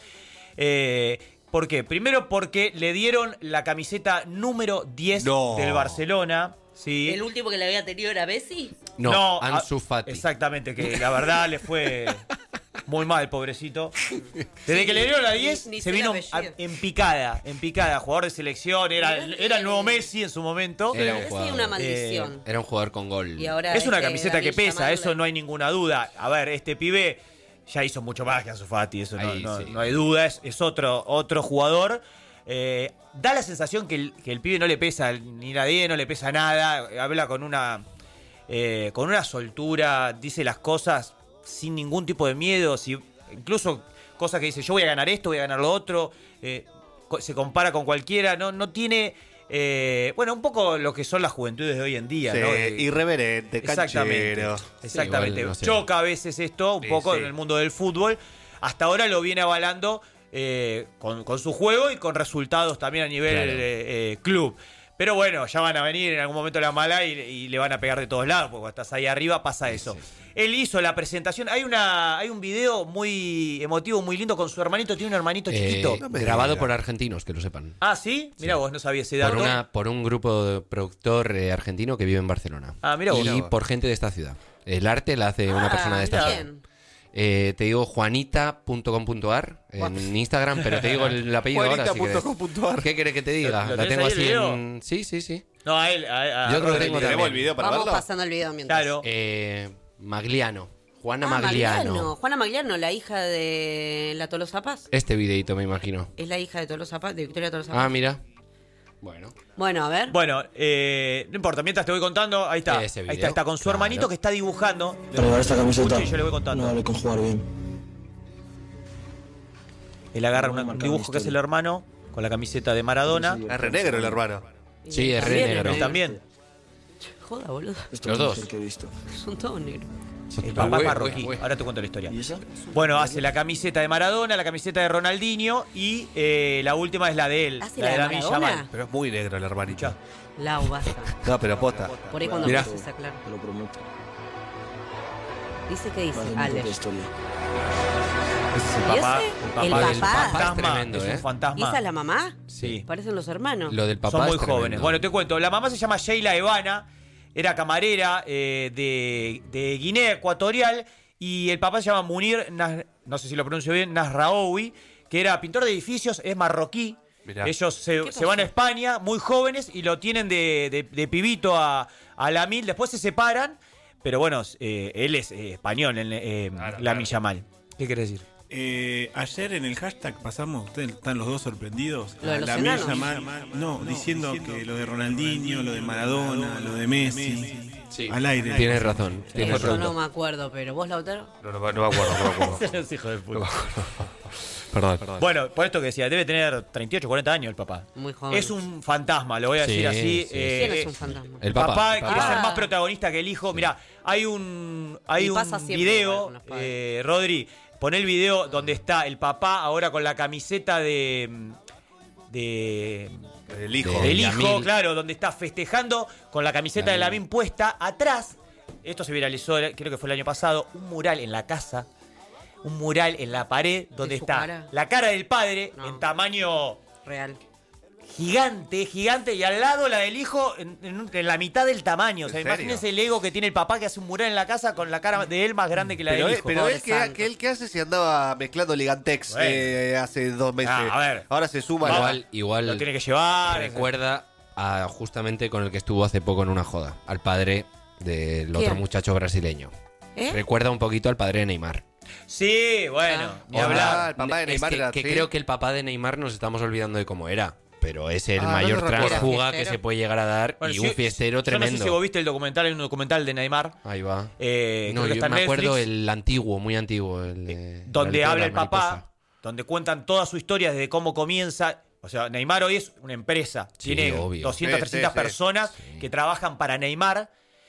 [SPEAKER 12] Eh, ¿Por qué? Primero porque le dieron la camiseta número diez
[SPEAKER 11] no.
[SPEAKER 12] del Barcelona. ¿Sí?
[SPEAKER 13] ¿El último que le había tenido era Messi?
[SPEAKER 14] No,
[SPEAKER 12] no
[SPEAKER 14] Ansu Fati.
[SPEAKER 12] Exactamente, que la verdad le fue muy mal, pobrecito. Desde que le dieron la diez,
[SPEAKER 13] ni, ni
[SPEAKER 12] se vino a, en picada, en picada. Jugador de selección, era, era el nuevo Messi en su momento.
[SPEAKER 14] Era un jugador,
[SPEAKER 13] una maldición.
[SPEAKER 14] Eh, era un jugador con gol.
[SPEAKER 13] Y ahora
[SPEAKER 12] es una
[SPEAKER 13] este
[SPEAKER 12] camiseta que pesa,
[SPEAKER 13] llamarle.
[SPEAKER 12] Eso no hay ninguna duda. A ver, este pibe ya hizo mucho más que Ansu Fati, eso
[SPEAKER 14] Ahí,
[SPEAKER 12] no, no,
[SPEAKER 14] sí.
[SPEAKER 12] no hay duda. Es, es otro, otro jugador. Eh, da la sensación que el, que el pibe no le pesa ni la diez, no le pesa nada. Habla con una eh, con una soltura, dice las cosas sin ningún tipo de miedo. Si, incluso cosas que dice, yo voy a ganar esto, voy a ganar lo otro. Eh, se compara con cualquiera. No, no tiene... Eh, bueno, un poco lo que son las juventudes de hoy en día,
[SPEAKER 11] sí,
[SPEAKER 12] ¿no?
[SPEAKER 11] Irreverente,
[SPEAKER 12] exactamente,
[SPEAKER 11] canchero.
[SPEAKER 12] Exactamente.
[SPEAKER 14] Sí, igual, no sé.
[SPEAKER 12] Choca a veces esto un
[SPEAKER 11] Sí,
[SPEAKER 12] poco
[SPEAKER 11] sí.
[SPEAKER 12] en el mundo del fútbol. Hasta ahora lo viene avalando eh, con, con su juego y con resultados también a nivel
[SPEAKER 14] Claro.
[SPEAKER 12] eh, eh, club. Pero bueno, ya van a venir en algún momento la mala y, y le van a pegar de todos lados, porque cuando estás ahí arriba pasa eso.
[SPEAKER 14] Sí, sí.
[SPEAKER 12] Él hizo la presentación. Hay una hay un video muy emotivo, muy lindo con su hermanito. Tiene un hermanito
[SPEAKER 14] Eh,
[SPEAKER 12] chiquito.
[SPEAKER 11] No me
[SPEAKER 14] grabado
[SPEAKER 11] digas.
[SPEAKER 14] por argentinos, que lo sepan.
[SPEAKER 12] Ah, ¿sí? Mirá
[SPEAKER 14] Sí.
[SPEAKER 12] vos, no sabía ese dato.
[SPEAKER 14] Por, una, por un grupo de productor eh, argentino que vive en Barcelona.
[SPEAKER 12] Ah, mirá vos.
[SPEAKER 14] Y por gente de esta ciudad. El arte la hace una
[SPEAKER 13] Ah,
[SPEAKER 14] persona de esta
[SPEAKER 13] mirá.
[SPEAKER 14] ciudad. Eh, te digo juanita punto com punto a r en Instagram, pero te digo el apellido ahora. Si querés. ¿Qué querés que te diga?
[SPEAKER 12] ¿Lo- lo
[SPEAKER 14] La
[SPEAKER 12] tenés
[SPEAKER 14] tengo
[SPEAKER 12] ahí el
[SPEAKER 14] así
[SPEAKER 12] video?
[SPEAKER 14] en... Sí, sí, sí.
[SPEAKER 12] No, a él. A, a
[SPEAKER 14] Yo creo que
[SPEAKER 12] Rodri.
[SPEAKER 14] tengo
[SPEAKER 11] ¿Tenemos
[SPEAKER 14] también.
[SPEAKER 11] el video para
[SPEAKER 13] Vamos
[SPEAKER 11] verlo?
[SPEAKER 13] pasando el video mientras.
[SPEAKER 12] Claro.
[SPEAKER 14] Eh, Magliano. Juana
[SPEAKER 13] Ah,
[SPEAKER 14] Magliano.
[SPEAKER 13] Juana Magliano, la hija de la Tolosa Paz.
[SPEAKER 14] Este videito me imagino.
[SPEAKER 13] Es la hija de Tolosa Paz, de Victoria Tolosa Paz.
[SPEAKER 14] Ah, mira. Bueno.
[SPEAKER 13] Bueno, a ver.
[SPEAKER 12] Bueno, eh, no importa, mientras te voy contando, ahí está.
[SPEAKER 14] Ese
[SPEAKER 12] Ahí
[SPEAKER 14] video,
[SPEAKER 12] está, está con su
[SPEAKER 14] claro.
[SPEAKER 12] hermanito que está dibujando.
[SPEAKER 15] Para llevar esta camiseta,
[SPEAKER 12] Escuche, yo le voy contando.
[SPEAKER 15] no vale con jugar bien.
[SPEAKER 12] Él agarra
[SPEAKER 15] No,
[SPEAKER 12] una- un
[SPEAKER 15] marcar
[SPEAKER 12] dibujo
[SPEAKER 15] mi
[SPEAKER 12] que hace el
[SPEAKER 15] historia.
[SPEAKER 12] hermano con la camiseta de Maradona.
[SPEAKER 11] Es re negro el hermano.
[SPEAKER 14] Sí, es re
[SPEAKER 13] También,
[SPEAKER 14] negro.
[SPEAKER 12] Él también.
[SPEAKER 13] Joda, boludo.
[SPEAKER 15] Esto
[SPEAKER 14] Los
[SPEAKER 15] es lo
[SPEAKER 14] dos.
[SPEAKER 15] mejor que he visto.
[SPEAKER 13] Son todos negros.
[SPEAKER 12] El papá
[SPEAKER 14] Ué,
[SPEAKER 12] es marroquí.
[SPEAKER 14] ué, ué.
[SPEAKER 12] Ahora te cuento la historia. Bueno, hace la camiseta de Maradona, la camiseta de Ronaldinho y eh, la última es la de él.
[SPEAKER 13] ¿Hace
[SPEAKER 12] la
[SPEAKER 13] la
[SPEAKER 12] de
[SPEAKER 13] de
[SPEAKER 12] Lamine
[SPEAKER 13] Maradona?
[SPEAKER 12] Yamal.
[SPEAKER 11] Pero es muy negro el hermanito.
[SPEAKER 13] Lau, basta.
[SPEAKER 11] No, pero posta.
[SPEAKER 13] Por ahí cuando
[SPEAKER 11] Mirá.
[SPEAKER 13] empieces a claro.
[SPEAKER 7] Te lo prometo.
[SPEAKER 13] Dice que dice,
[SPEAKER 7] Más bonita
[SPEAKER 13] Ale.
[SPEAKER 7] la historia.
[SPEAKER 12] Ese es el
[SPEAKER 13] ¿Y
[SPEAKER 12] papá.
[SPEAKER 13] ese?
[SPEAKER 12] El
[SPEAKER 13] ¿El
[SPEAKER 12] papá,
[SPEAKER 13] papá?
[SPEAKER 12] es un fantasma.
[SPEAKER 14] Es tremendo,
[SPEAKER 12] es
[SPEAKER 14] ¿eh?
[SPEAKER 12] un fantasma.
[SPEAKER 13] ¿Y esa es la mamá?
[SPEAKER 12] Sí.
[SPEAKER 13] Parecen los hermanos.
[SPEAKER 14] Lo del papá
[SPEAKER 12] Son muy
[SPEAKER 14] es tremendo.
[SPEAKER 12] jóvenes. Bueno, te cuento. La mamá se llama Sheila Evana. Era camarera eh, de, de Guinea Ecuatorial. Y el papá se llama Munir, Nas- no sé si lo pronuncio bien, Nasraoui, que era pintor de edificios, es marroquí.
[SPEAKER 11] Mirá.
[SPEAKER 12] Ellos se, se van a España muy jóvenes y lo tienen de, de- de pibito a, a Lamine. Después se separan, pero bueno, eh, él es eh, español, el, eh, Lamine Yamal. ¿Qué querés decir?
[SPEAKER 15] Eh, ayer en el hashtag pasamos, ustedes están los dos sorprendidos.
[SPEAKER 13] Lo de
[SPEAKER 15] a
[SPEAKER 13] los
[SPEAKER 15] Lamine
[SPEAKER 13] enanos.
[SPEAKER 15] Yamal, no, diciendo que lo de Ronaldinho, lo de Maradona, lo de Messi,
[SPEAKER 14] Sí.
[SPEAKER 15] al aire.
[SPEAKER 14] Tienes razón.
[SPEAKER 13] Eh,
[SPEAKER 14] Tienes
[SPEAKER 13] yo
[SPEAKER 14] razón.
[SPEAKER 13] no me acuerdo, pero ¿vos, Lautaro?
[SPEAKER 11] No, no, no me acuerdo, no me acuerdo.
[SPEAKER 12] Los hijos de puta.
[SPEAKER 14] Perdón, perdón.
[SPEAKER 12] Bueno, por esto que decía, debe tener treinta y ocho, cuarenta años el papá.
[SPEAKER 13] Muy joven.
[SPEAKER 12] Es un fantasma, lo voy a
[SPEAKER 14] Sí,
[SPEAKER 12] decir así.
[SPEAKER 14] sí.
[SPEAKER 12] eh,
[SPEAKER 13] ¿Quién es un fantasma?
[SPEAKER 14] El
[SPEAKER 12] papá,
[SPEAKER 14] papá.
[SPEAKER 12] quiere
[SPEAKER 13] papá.
[SPEAKER 12] ser más protagonista que el hijo. Mirá, hay un hay
[SPEAKER 13] Y
[SPEAKER 12] un
[SPEAKER 13] pasa siempre igual
[SPEAKER 12] video,
[SPEAKER 13] con los padres.
[SPEAKER 12] eh, Rodri, pon el video donde está el papá ahora con la camiseta de de
[SPEAKER 11] El hijo.
[SPEAKER 14] De
[SPEAKER 12] del hijo,
[SPEAKER 14] Lamine.
[SPEAKER 12] claro, donde está festejando con la camiseta de
[SPEAKER 14] Lamine.
[SPEAKER 12] Lamine puesta. Atrás, esto se viralizó, creo que fue el año pasado, un mural en la casa, un mural en la pared donde
[SPEAKER 13] su
[SPEAKER 12] está
[SPEAKER 13] cara?
[SPEAKER 12] la cara del padre
[SPEAKER 13] No.
[SPEAKER 12] en tamaño
[SPEAKER 13] Real.
[SPEAKER 12] gigante, gigante, y al lado la del hijo en, en un- en la mitad del tamaño. O sea,
[SPEAKER 11] ¿En serio?
[SPEAKER 12] imagínense el ego que tiene el papá que hace un mural en la casa con la cara de él más grande que la
[SPEAKER 11] Pero,
[SPEAKER 12] del
[SPEAKER 11] él,
[SPEAKER 12] hijo.
[SPEAKER 11] pero
[SPEAKER 13] Pobre
[SPEAKER 11] él, que,
[SPEAKER 13] santo.
[SPEAKER 11] que él qué hace si andaba mezclando Ligantex
[SPEAKER 12] Bueno.
[SPEAKER 11] eh, hace dos meses.
[SPEAKER 12] Ah, a ver.
[SPEAKER 11] Ahora se suma. la-
[SPEAKER 14] Igual, igual
[SPEAKER 12] Lo tiene que llevar.
[SPEAKER 14] recuerda a justamente con el que estuvo hace poco en una joda, al padre del otro
[SPEAKER 13] ¿Quién?
[SPEAKER 14] muchacho brasileño.
[SPEAKER 13] ¿Eh?
[SPEAKER 14] Recuerda un poquito al padre de Neymar.
[SPEAKER 12] Sí, bueno,
[SPEAKER 13] Ah.
[SPEAKER 12] ni
[SPEAKER 11] Hola,
[SPEAKER 12] hablar.
[SPEAKER 11] el papá de
[SPEAKER 14] Es
[SPEAKER 11] Neymar
[SPEAKER 14] que,
[SPEAKER 11] era
[SPEAKER 14] que
[SPEAKER 11] así.
[SPEAKER 14] creo que el papá de Neymar nos estamos olvidando de cómo era. Pero es el
[SPEAKER 11] Ah, no
[SPEAKER 14] mayor
[SPEAKER 11] lo recuerdo.
[SPEAKER 14] transfuga
[SPEAKER 13] Era
[SPEAKER 14] que
[SPEAKER 13] fiestero.
[SPEAKER 14] se puede llegar a dar
[SPEAKER 12] Bueno,
[SPEAKER 14] y
[SPEAKER 12] yo-
[SPEAKER 14] un fiestero
[SPEAKER 12] Yo
[SPEAKER 14] tremendo.
[SPEAKER 12] no sé si vos viste el documental, hay un documental de Neymar.
[SPEAKER 14] Ahí va.
[SPEAKER 12] eh,
[SPEAKER 14] No,
[SPEAKER 12] creo que
[SPEAKER 14] yo
[SPEAKER 12] está en
[SPEAKER 14] me acuerdo
[SPEAKER 12] Netflix,
[SPEAKER 14] el antiguo, muy antiguo. El de-
[SPEAKER 12] donde
[SPEAKER 14] la letra
[SPEAKER 12] habla
[SPEAKER 14] de
[SPEAKER 12] el
[SPEAKER 14] la
[SPEAKER 12] papá,
[SPEAKER 14] mariposa.
[SPEAKER 12] donde cuentan toda su historia desde cómo comienza. O sea, Neymar hoy es una empresa.
[SPEAKER 14] Sí,
[SPEAKER 12] Tiene
[SPEAKER 14] obvio.
[SPEAKER 12] doscientas,
[SPEAKER 11] Sí, sí,
[SPEAKER 12] trescientas
[SPEAKER 11] sí.
[SPEAKER 12] personas que trabajan para Neymar.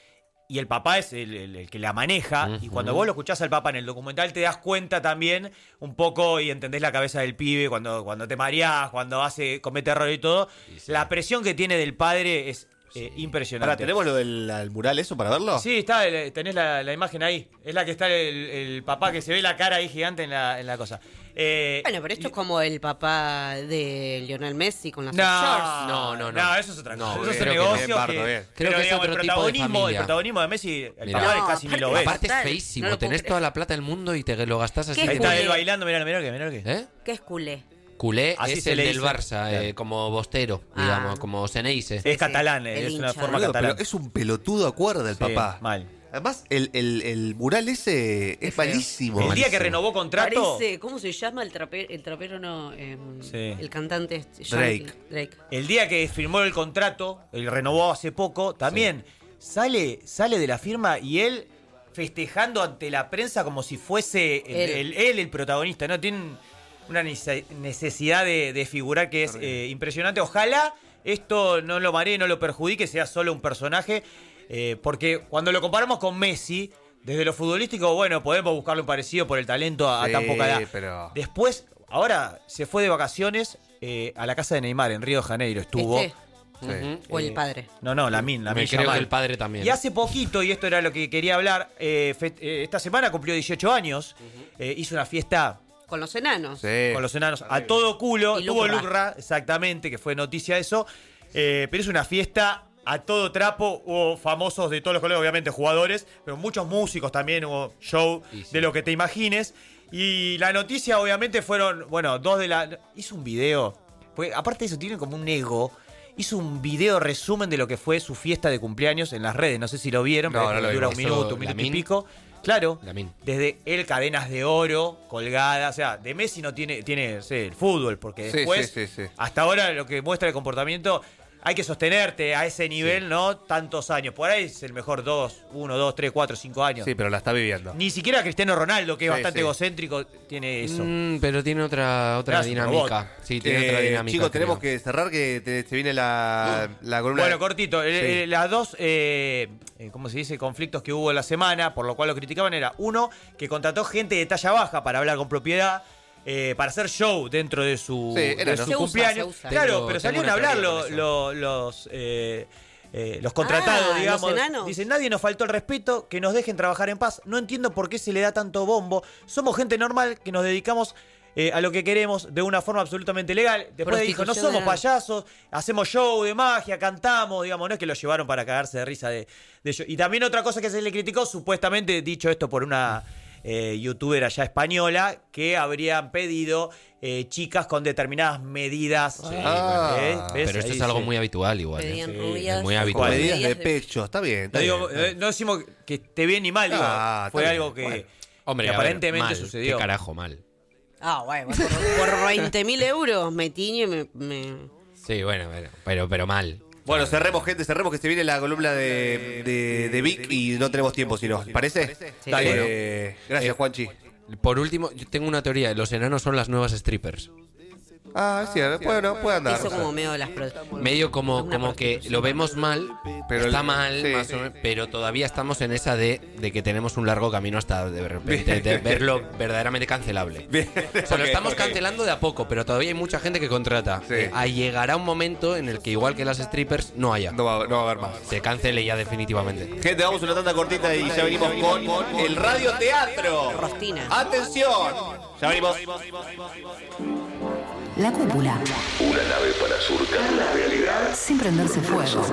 [SPEAKER 12] Y el papá es el, el- el que la maneja. Y
[SPEAKER 14] Ujú.
[SPEAKER 12] cuando vos lo escuchás al papá en el documental, te das cuenta también un poco y entendés la cabeza del pibe cuando, cuando te mareás, cuando hace, comete error y todo. La presión que tiene del padre es eh, impresionante.
[SPEAKER 11] Pará, ¿tenemos lo del el mural eso para verlo?
[SPEAKER 12] Sí, está, el- tenés la, la imagen ahí. Es la que está el, el papá que se ve la cara ahí gigante en la, en la cosa. Eh,
[SPEAKER 13] Bueno, pero esto es como el papá de Lionel Messi con las
[SPEAKER 12] no,
[SPEAKER 13] offshores.
[SPEAKER 14] No, no, no.
[SPEAKER 12] No, eso es otra cosa.
[SPEAKER 14] No,
[SPEAKER 12] eso es un
[SPEAKER 14] creo que
[SPEAKER 12] negocio
[SPEAKER 11] bien, Bardo,
[SPEAKER 12] que,
[SPEAKER 11] bien.
[SPEAKER 14] Creo
[SPEAKER 12] pero,
[SPEAKER 14] que es
[SPEAKER 12] digamos,
[SPEAKER 14] otro
[SPEAKER 12] el
[SPEAKER 14] tipo de
[SPEAKER 12] protagonismo, el
[SPEAKER 14] familia.
[SPEAKER 12] protagonismo de Messi, el
[SPEAKER 14] Mirá.
[SPEAKER 12] papá
[SPEAKER 13] No,
[SPEAKER 12] casi ni lo
[SPEAKER 13] aparte-
[SPEAKER 12] ves.
[SPEAKER 14] Aparte es
[SPEAKER 13] Total,
[SPEAKER 14] feísimo.
[SPEAKER 13] no lo puedo
[SPEAKER 14] Tenés
[SPEAKER 13] creer.
[SPEAKER 14] toda la plata del mundo y te lo gastas así.
[SPEAKER 13] ¿Qué
[SPEAKER 12] Ahí
[SPEAKER 14] como-
[SPEAKER 12] está
[SPEAKER 13] culé?
[SPEAKER 12] él bailando, mirá, mirá, mirá, mirá.
[SPEAKER 14] ¿Eh?
[SPEAKER 13] ¿Qué es culé?
[SPEAKER 14] Culé
[SPEAKER 12] Así
[SPEAKER 14] es
[SPEAKER 12] se
[SPEAKER 14] el
[SPEAKER 12] le
[SPEAKER 14] del
[SPEAKER 12] dice.
[SPEAKER 14] Barça, eh,
[SPEAKER 12] Claro.
[SPEAKER 14] como bostero,
[SPEAKER 13] Ah.
[SPEAKER 14] digamos, como Ceneice.
[SPEAKER 12] Es catalán,
[SPEAKER 13] el
[SPEAKER 12] es una
[SPEAKER 13] hincha.
[SPEAKER 12] forma
[SPEAKER 11] Boludo,
[SPEAKER 12] catalana.
[SPEAKER 11] pero es un pelotudo acuerda el
[SPEAKER 12] Sí,
[SPEAKER 11] papá.
[SPEAKER 12] mal.
[SPEAKER 11] Además, el, el, el mural ese es
[SPEAKER 13] feo.
[SPEAKER 11] malísimo.
[SPEAKER 12] El día que
[SPEAKER 11] Malísimo.
[SPEAKER 12] renovó contrato,
[SPEAKER 13] Parece, ¿cómo se llama el trapero? El trapero no, eh,
[SPEAKER 12] Sí.
[SPEAKER 13] el cantante este,
[SPEAKER 11] Drake.
[SPEAKER 13] Yankee, Drake.
[SPEAKER 12] el día que firmó el contrato, el renovó hace poco, también sale, sale de la firma y él festejando ante la prensa como si fuese el,
[SPEAKER 13] Él.
[SPEAKER 12] el- él el protagonista, ¿no? Tiene una nece- necesidad de, de figurar que es eh, impresionante. Ojalá esto no lo maree, no lo perjudique, sea solo un personaje, eh, porque cuando lo comparamos con Messi, desde lo futbolístico, bueno, podemos buscarle un parecido por el talento a, a tan
[SPEAKER 11] Sí,
[SPEAKER 12] poca edad.
[SPEAKER 11] pero-
[SPEAKER 12] Después, ahora se fue de vacaciones eh, a la casa de Neymar en Río de Janeiro, estuvo.
[SPEAKER 13] Este,
[SPEAKER 14] Ujú.
[SPEAKER 13] o el
[SPEAKER 12] Eh,
[SPEAKER 13] padre.
[SPEAKER 12] No, no, Lamine, Lamine
[SPEAKER 14] Me creo
[SPEAKER 12] Yamal.
[SPEAKER 14] que el padre también.
[SPEAKER 12] Y hace poquito, y esto era lo que quería hablar, eh, fe- eh, esta semana cumplió dieciocho años, eh, hizo una fiesta
[SPEAKER 13] Con los enanos.
[SPEAKER 11] Sí.
[SPEAKER 12] con los enanos a todo culo,
[SPEAKER 13] Y
[SPEAKER 12] tuvo
[SPEAKER 13] Lucra.
[SPEAKER 12] Lucra, exactamente, que fue noticia eso, eh, pero es una fiesta a todo trapo, hubo famosos de todos los colegas, obviamente jugadores, pero muchos músicos también, hubo show
[SPEAKER 14] Y sí.
[SPEAKER 12] de lo que te imagines, y la noticia obviamente fueron, bueno, dos de la... hizo un video, porque aparte de eso tiene como un ego, hizo un video resumen de lo que fue su fiesta de cumpleaños en las redes, no sé si lo vieron,
[SPEAKER 11] No,
[SPEAKER 12] pero
[SPEAKER 11] no lo
[SPEAKER 12] dura
[SPEAKER 11] vi.
[SPEAKER 12] un
[SPEAKER 14] Eso,
[SPEAKER 12] minuto, un minuto y
[SPEAKER 14] Lamine.
[SPEAKER 12] pico. Claro,
[SPEAKER 14] Lamine.
[SPEAKER 12] desde él cadenas de oro colgadas, o sea, de Messi no tiene, tiene sí, el fútbol, porque
[SPEAKER 11] Sí,
[SPEAKER 12] después,
[SPEAKER 11] sí, sí, sí.
[SPEAKER 12] hasta ahora lo que muestra el comportamiento, hay que sostenerte a ese nivel, sí. ¿no? Tantos años. Por ahí es el mejor dos, uno, dos, tres, cuatro, cinco años.
[SPEAKER 11] Sí, pero la está viviendo.
[SPEAKER 12] Ni siquiera Cristiano Ronaldo, que es
[SPEAKER 11] sí,
[SPEAKER 12] bastante
[SPEAKER 11] sí.
[SPEAKER 12] egocéntrico, tiene eso.
[SPEAKER 14] Mm, pero tiene otra, otra
[SPEAKER 12] Claro,
[SPEAKER 14] dinámica. Sí, tiene
[SPEAKER 11] Eh,
[SPEAKER 14] otra dinámica.
[SPEAKER 11] Chicos,
[SPEAKER 14] creo.
[SPEAKER 11] tenemos que cerrar que te- se viene la, la columna.
[SPEAKER 12] Bueno, cortito.
[SPEAKER 11] Sí.
[SPEAKER 12] Eh, eh, las dos, eh, eh, ¿cómo se dice? Conflictos que hubo en la semana, por lo cual lo criticaban, era uno, que contrató gente de talla baja para hablar con propiedad. Eh, para hacer show dentro de su,
[SPEAKER 11] Sí,
[SPEAKER 12] de
[SPEAKER 11] era,
[SPEAKER 12] su
[SPEAKER 11] ¿no?
[SPEAKER 12] cumpleaños.
[SPEAKER 13] Se usa, se usa.
[SPEAKER 12] Claro,
[SPEAKER 14] Tengo-
[SPEAKER 12] pero
[SPEAKER 14] tengo
[SPEAKER 12] salieron a
[SPEAKER 14] una
[SPEAKER 12] hablar
[SPEAKER 14] teoría
[SPEAKER 12] lo-
[SPEAKER 14] con eso.
[SPEAKER 12] lo- los, eh, eh, los contratados,
[SPEAKER 13] Ah,
[SPEAKER 12] digamos.
[SPEAKER 13] los enanos.
[SPEAKER 12] Dicen, nadie nos faltó el respeto, que nos dejen trabajar en paz. No entiendo por qué se le da tanto bombo. Somos gente normal que nos dedicamos eh, a lo que queremos de una forma absolutamente legal. Después dijo, no
[SPEAKER 13] Prostitución
[SPEAKER 12] somos
[SPEAKER 13] de-
[SPEAKER 12] payasos, hacemos show de magia, cantamos, digamos, no es que lo llevaron para cagarse de risa de, de ellos. Y también otra cosa que se le criticó, supuestamente, dicho esto por una eh, youtuber allá española, que habrían pedido eh, chicas con determinadas medidas.
[SPEAKER 14] Sí,
[SPEAKER 11] Ah,
[SPEAKER 12] ¿eh? ¿Ves?
[SPEAKER 14] Pero esto
[SPEAKER 12] Ahí
[SPEAKER 14] es algo
[SPEAKER 12] sí.
[SPEAKER 14] muy habitual igual. ¿eh?
[SPEAKER 13] Pedían
[SPEAKER 12] Sí,
[SPEAKER 13] rubias.
[SPEAKER 14] es muy
[SPEAKER 13] con
[SPEAKER 14] habitual.
[SPEAKER 11] Medidas de
[SPEAKER 13] medidas
[SPEAKER 11] pecho, está bien. Está
[SPEAKER 12] No,
[SPEAKER 11] bien,
[SPEAKER 12] digo,
[SPEAKER 11] está bien.
[SPEAKER 12] eh, no decimos que esté bien ni mal, digo,
[SPEAKER 11] Ah,
[SPEAKER 12] fue
[SPEAKER 11] está
[SPEAKER 12] algo
[SPEAKER 11] bien.
[SPEAKER 12] que,
[SPEAKER 11] Bueno.
[SPEAKER 14] Hombre,
[SPEAKER 12] que
[SPEAKER 14] a ver,
[SPEAKER 12] aparentemente
[SPEAKER 14] mal,
[SPEAKER 12] sucedió.
[SPEAKER 14] ¿Qué carajo mal?
[SPEAKER 13] Ah, bueno, por, por veinte mil euros me tiño y me... me-
[SPEAKER 14] Sí, bueno, bueno, pero, pero mal.
[SPEAKER 11] Bueno, cerremos, gente, cerremos que se viene la columna de, de, de Vic y no tenemos tiempo, si nos parece.
[SPEAKER 13] Sí.
[SPEAKER 14] Dale.
[SPEAKER 11] Eh, gracias,
[SPEAKER 14] Eh,
[SPEAKER 11] Juanchi.
[SPEAKER 14] Por último, yo tengo una teoría. Los enanos son las nuevas strippers.
[SPEAKER 11] Ah, sí, bueno, puede andar.
[SPEAKER 13] Eso como medio de las... pro-
[SPEAKER 14] Medio como,
[SPEAKER 13] Una
[SPEAKER 14] como que lo vemos mal,
[SPEAKER 11] Pero
[SPEAKER 14] está
[SPEAKER 11] el-
[SPEAKER 14] mal,
[SPEAKER 11] sí.
[SPEAKER 14] más o menos, pero todavía estamos en esa de, de que tenemos un largo camino hasta de repente de verlo verdaderamente cancelable.
[SPEAKER 11] Bien.
[SPEAKER 14] O sea, lo
[SPEAKER 11] Ok,
[SPEAKER 14] estamos
[SPEAKER 11] ok.
[SPEAKER 14] cancelando de a poco, pero todavía hay mucha gente que contrata.
[SPEAKER 11] Sí.
[SPEAKER 14] Eh, ahí llegará un momento en el que, igual que las strippers, no haya.
[SPEAKER 11] No va, no va a haber más.
[SPEAKER 14] Se cancele ya definitivamente.
[SPEAKER 11] Gente, vamos a una tanda cortita y ya venimos con el radioteatro.
[SPEAKER 13] Rostina.
[SPEAKER 11] ¡Atención! Ya venimos.
[SPEAKER 2] La cúpula,
[SPEAKER 3] Una nave para surcar la realidad.
[SPEAKER 2] sin prenderse fuego.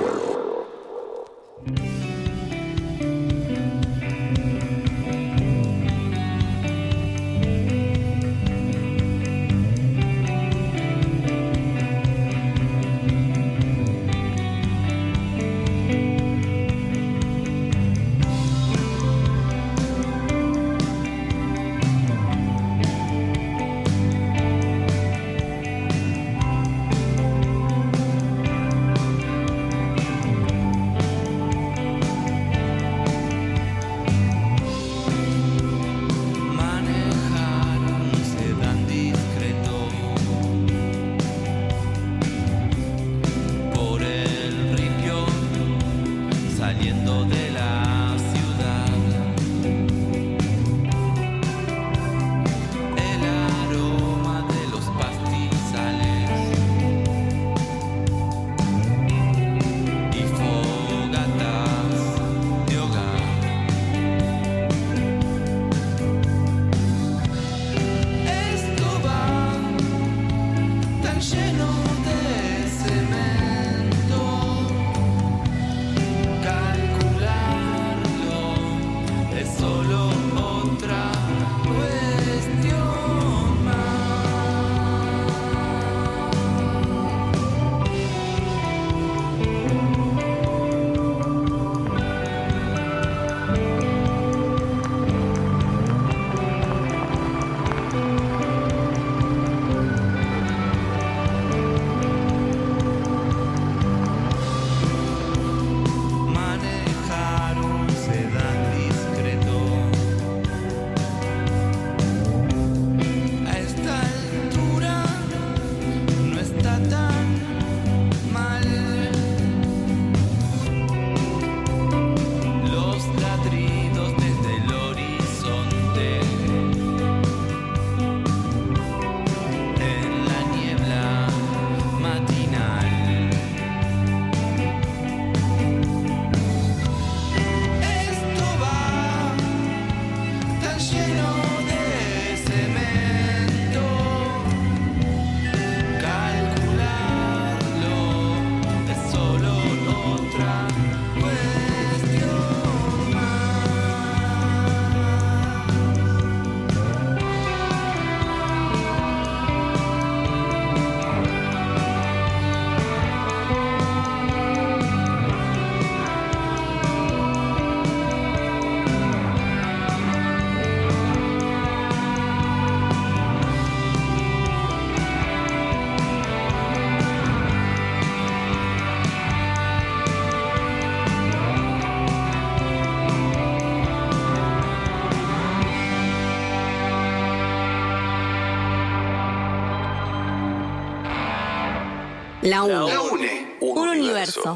[SPEAKER 13] La UNE.
[SPEAKER 7] La UNE.
[SPEAKER 4] Un universo.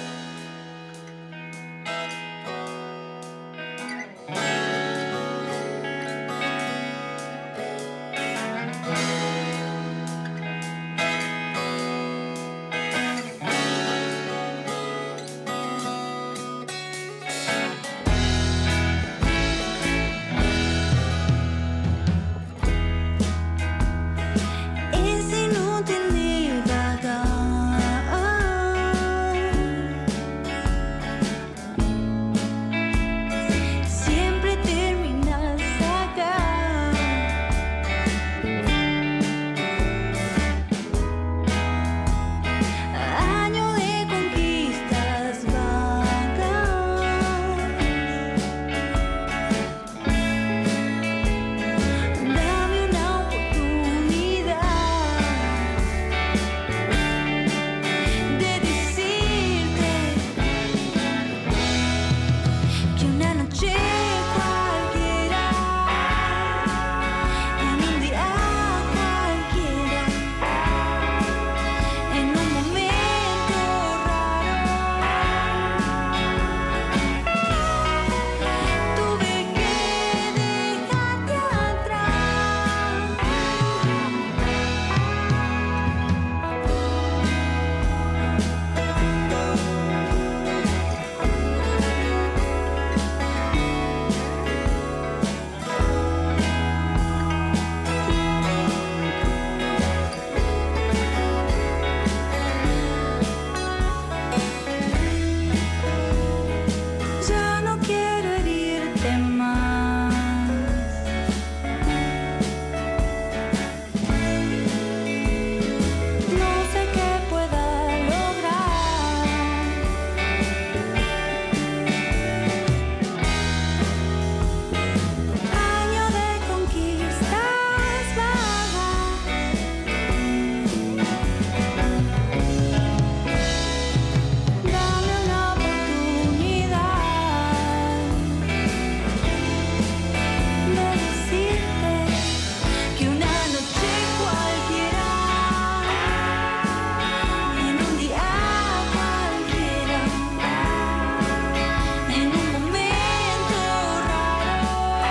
[SPEAKER 16] Es inútil divagar. Siempre terminas acá. Año de conquistas vagas. Dame una oportunidad de decirte que una noche cualquiera, en un día cualquiera, en un momento raro, tuve que dejarte atrás. Ya no quiero herirte más. No sé qué pueda lograr. Año de conquistas vagas. Dame una oportunidad de decirte que una noche cualquiera, en un día cualquiera, en un momento raro,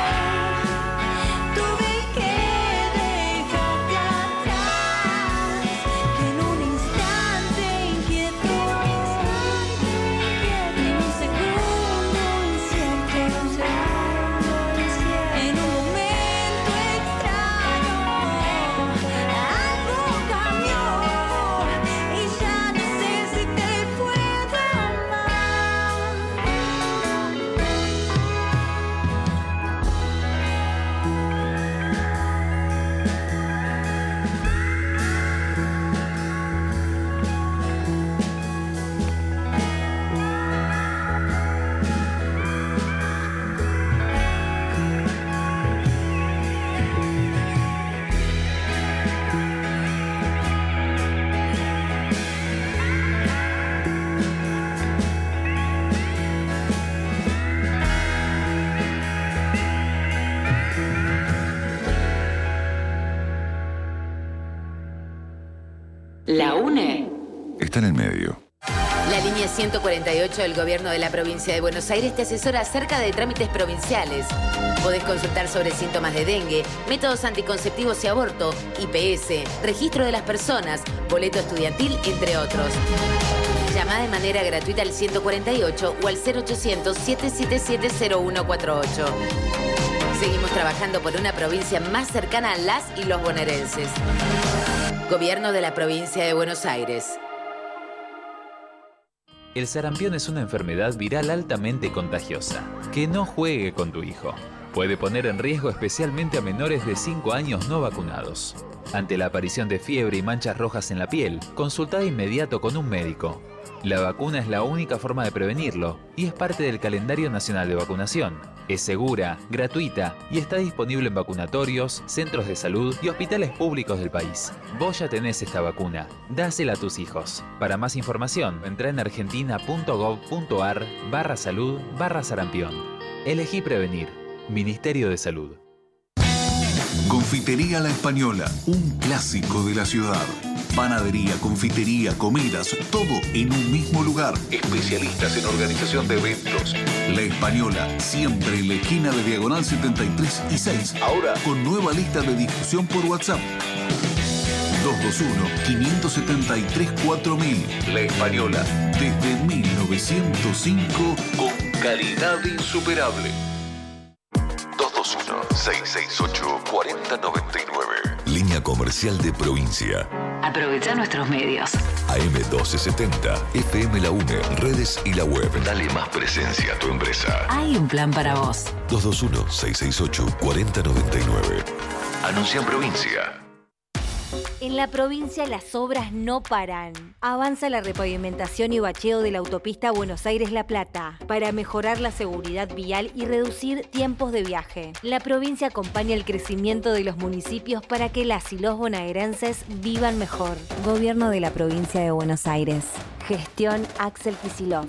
[SPEAKER 16] tuve que dejarte atrás, que en un instante inquieto, en un segundo incierto, en un momento extraño, algo cambió y ya no sé si te puedo amar.
[SPEAKER 1] La UNE
[SPEAKER 3] Está en el medio.
[SPEAKER 5] La línea ciento cuarenta y ocho del Gobierno de la Provincia de Buenos Aires te asesora acerca de trámites provinciales. Podés consultar sobre síntomas de dengue, métodos anticonceptivos y aborto, I P S, registro de las personas, boleto estudiantil, entre otros. Llama de manera gratuita al ciento cuarenta y ocho o al cero ochocientos, siete siete siete, cero uno cuatro ocho. Seguimos trabajando por una provincia más cercana a las y los bonaerenses. Gobierno de la Provincia de Buenos Aires.
[SPEAKER 17] El sarampión es una enfermedad viral altamente contagiosa. Que no juegue con tu hijo. Puede poner en riesgo especialmente a menores de cinco años no vacunados. Ante la aparición de fiebre y manchas rojas en la piel, consulta de inmediato con un médico. La vacuna es la única forma de prevenirlo y es parte del calendario nacional de vacunación. Es segura, gratuita y está disponible en vacunatorios, centros de salud y hospitales públicos del país. Vos ya tenés esta vacuna. Dásela a tus hijos. Para más información, entra en argentina.gov.ar barra salud barra sarampión. Elegí prevenir. Ministerio de Salud.
[SPEAKER 3] Confitería La Española, un clásico de la ciudad. Panadería, confitería, comidas, todo en un mismo lugar. Especialistas en organización de eventos. La Española, siempre en la esquina de Diagonal setenta y tres y seis. Ahora con nueva lista de difusión por WhatsApp. dos dos uno, cinco siete tres, cuatro mil. La Española, desde mil novecientos cinco, con calidad insuperable.
[SPEAKER 18] dos dos uno, seis seis ocho, cuatro cero nueve nueve. Línea comercial de provincia.
[SPEAKER 1] Aprovecha nuestros medios.
[SPEAKER 18] A M doce setenta, F M La UNE, redes y la web. Dale más presencia a tu empresa.
[SPEAKER 1] Hay un plan para vos.
[SPEAKER 18] dos dos uno, seis seis ocho, cuatro cero nueve nueve. Anuncia en provincia.
[SPEAKER 4] En la provincia las obras no paran. Avanza la repavimentación y bacheo de la autopista Buenos Aires-La Plata para mejorar la seguridad vial y reducir tiempos de viaje. La provincia acompaña el crecimiento de los municipios para que las y los bonaerenses vivan mejor. Gobierno de la provincia de Buenos Aires. Gestión Axel Kicillof.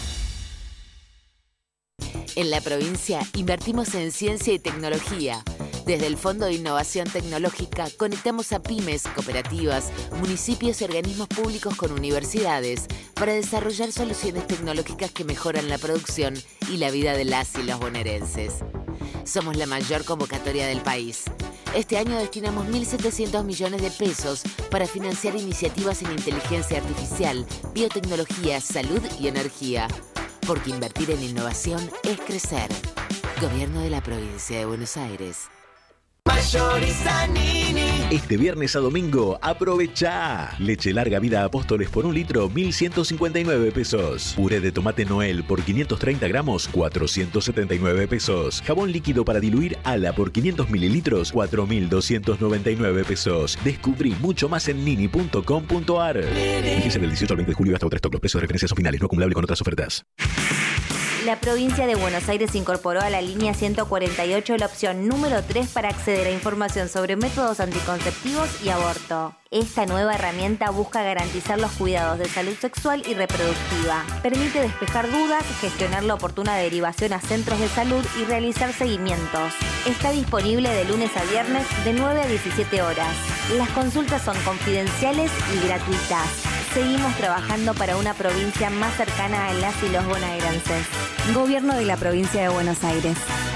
[SPEAKER 5] En la provincia invertimos en ciencia y tecnología. Desde el Fondo de Innovación Tecnológica conectamos a pymes, cooperativas, municipios y organismos públicos con universidades para desarrollar soluciones tecnológicas que mejoran la producción y la vida de las y los bonaerenses. Somos la mayor convocatoria del país. Este año destinamos mil setecientos millones de pesos para financiar iniciativas en inteligencia artificial, biotecnología, salud y energía. Porque invertir en innovación es crecer. Gobierno de la Provincia de Buenos Aires.
[SPEAKER 7] Mayorista Nini.
[SPEAKER 19] Este viernes a domingo, aprovecha. Leche larga vida Apóstoles por un litro, mil ciento cincuenta y nueve pesos. Puré de tomate Noel por quinientos treinta gramos, cuatrocientos setenta y nueve pesos. Jabón líquido para diluir Ala por quinientos mililitros, cuatro mil doscientos noventa y nueve pesos. Descubrí mucho más en nini punto com punto ar. Fíjese del dieciocho al veinte de julio hasta otra stock. Los precios de referencia son finales, no acumulable con otras ofertas.
[SPEAKER 4] La provincia de Buenos Aires incorporó a la línea ciento cuarenta y ocho la opción número tres para acceder a información sobre métodos anticonceptivos y aborto. Esta nueva herramienta busca garantizar los cuidados de salud sexual y reproductiva. Permite despejar dudas, gestionar la oportuna derivación a centros de salud y realizar seguimientos. Está disponible de lunes a viernes de nueve a diecisiete horas. Las consultas son confidenciales y gratuitas. Seguimos trabajando para una provincia más cercana a las y los bonaerenses. Gobierno de la provincia de Buenos Aires.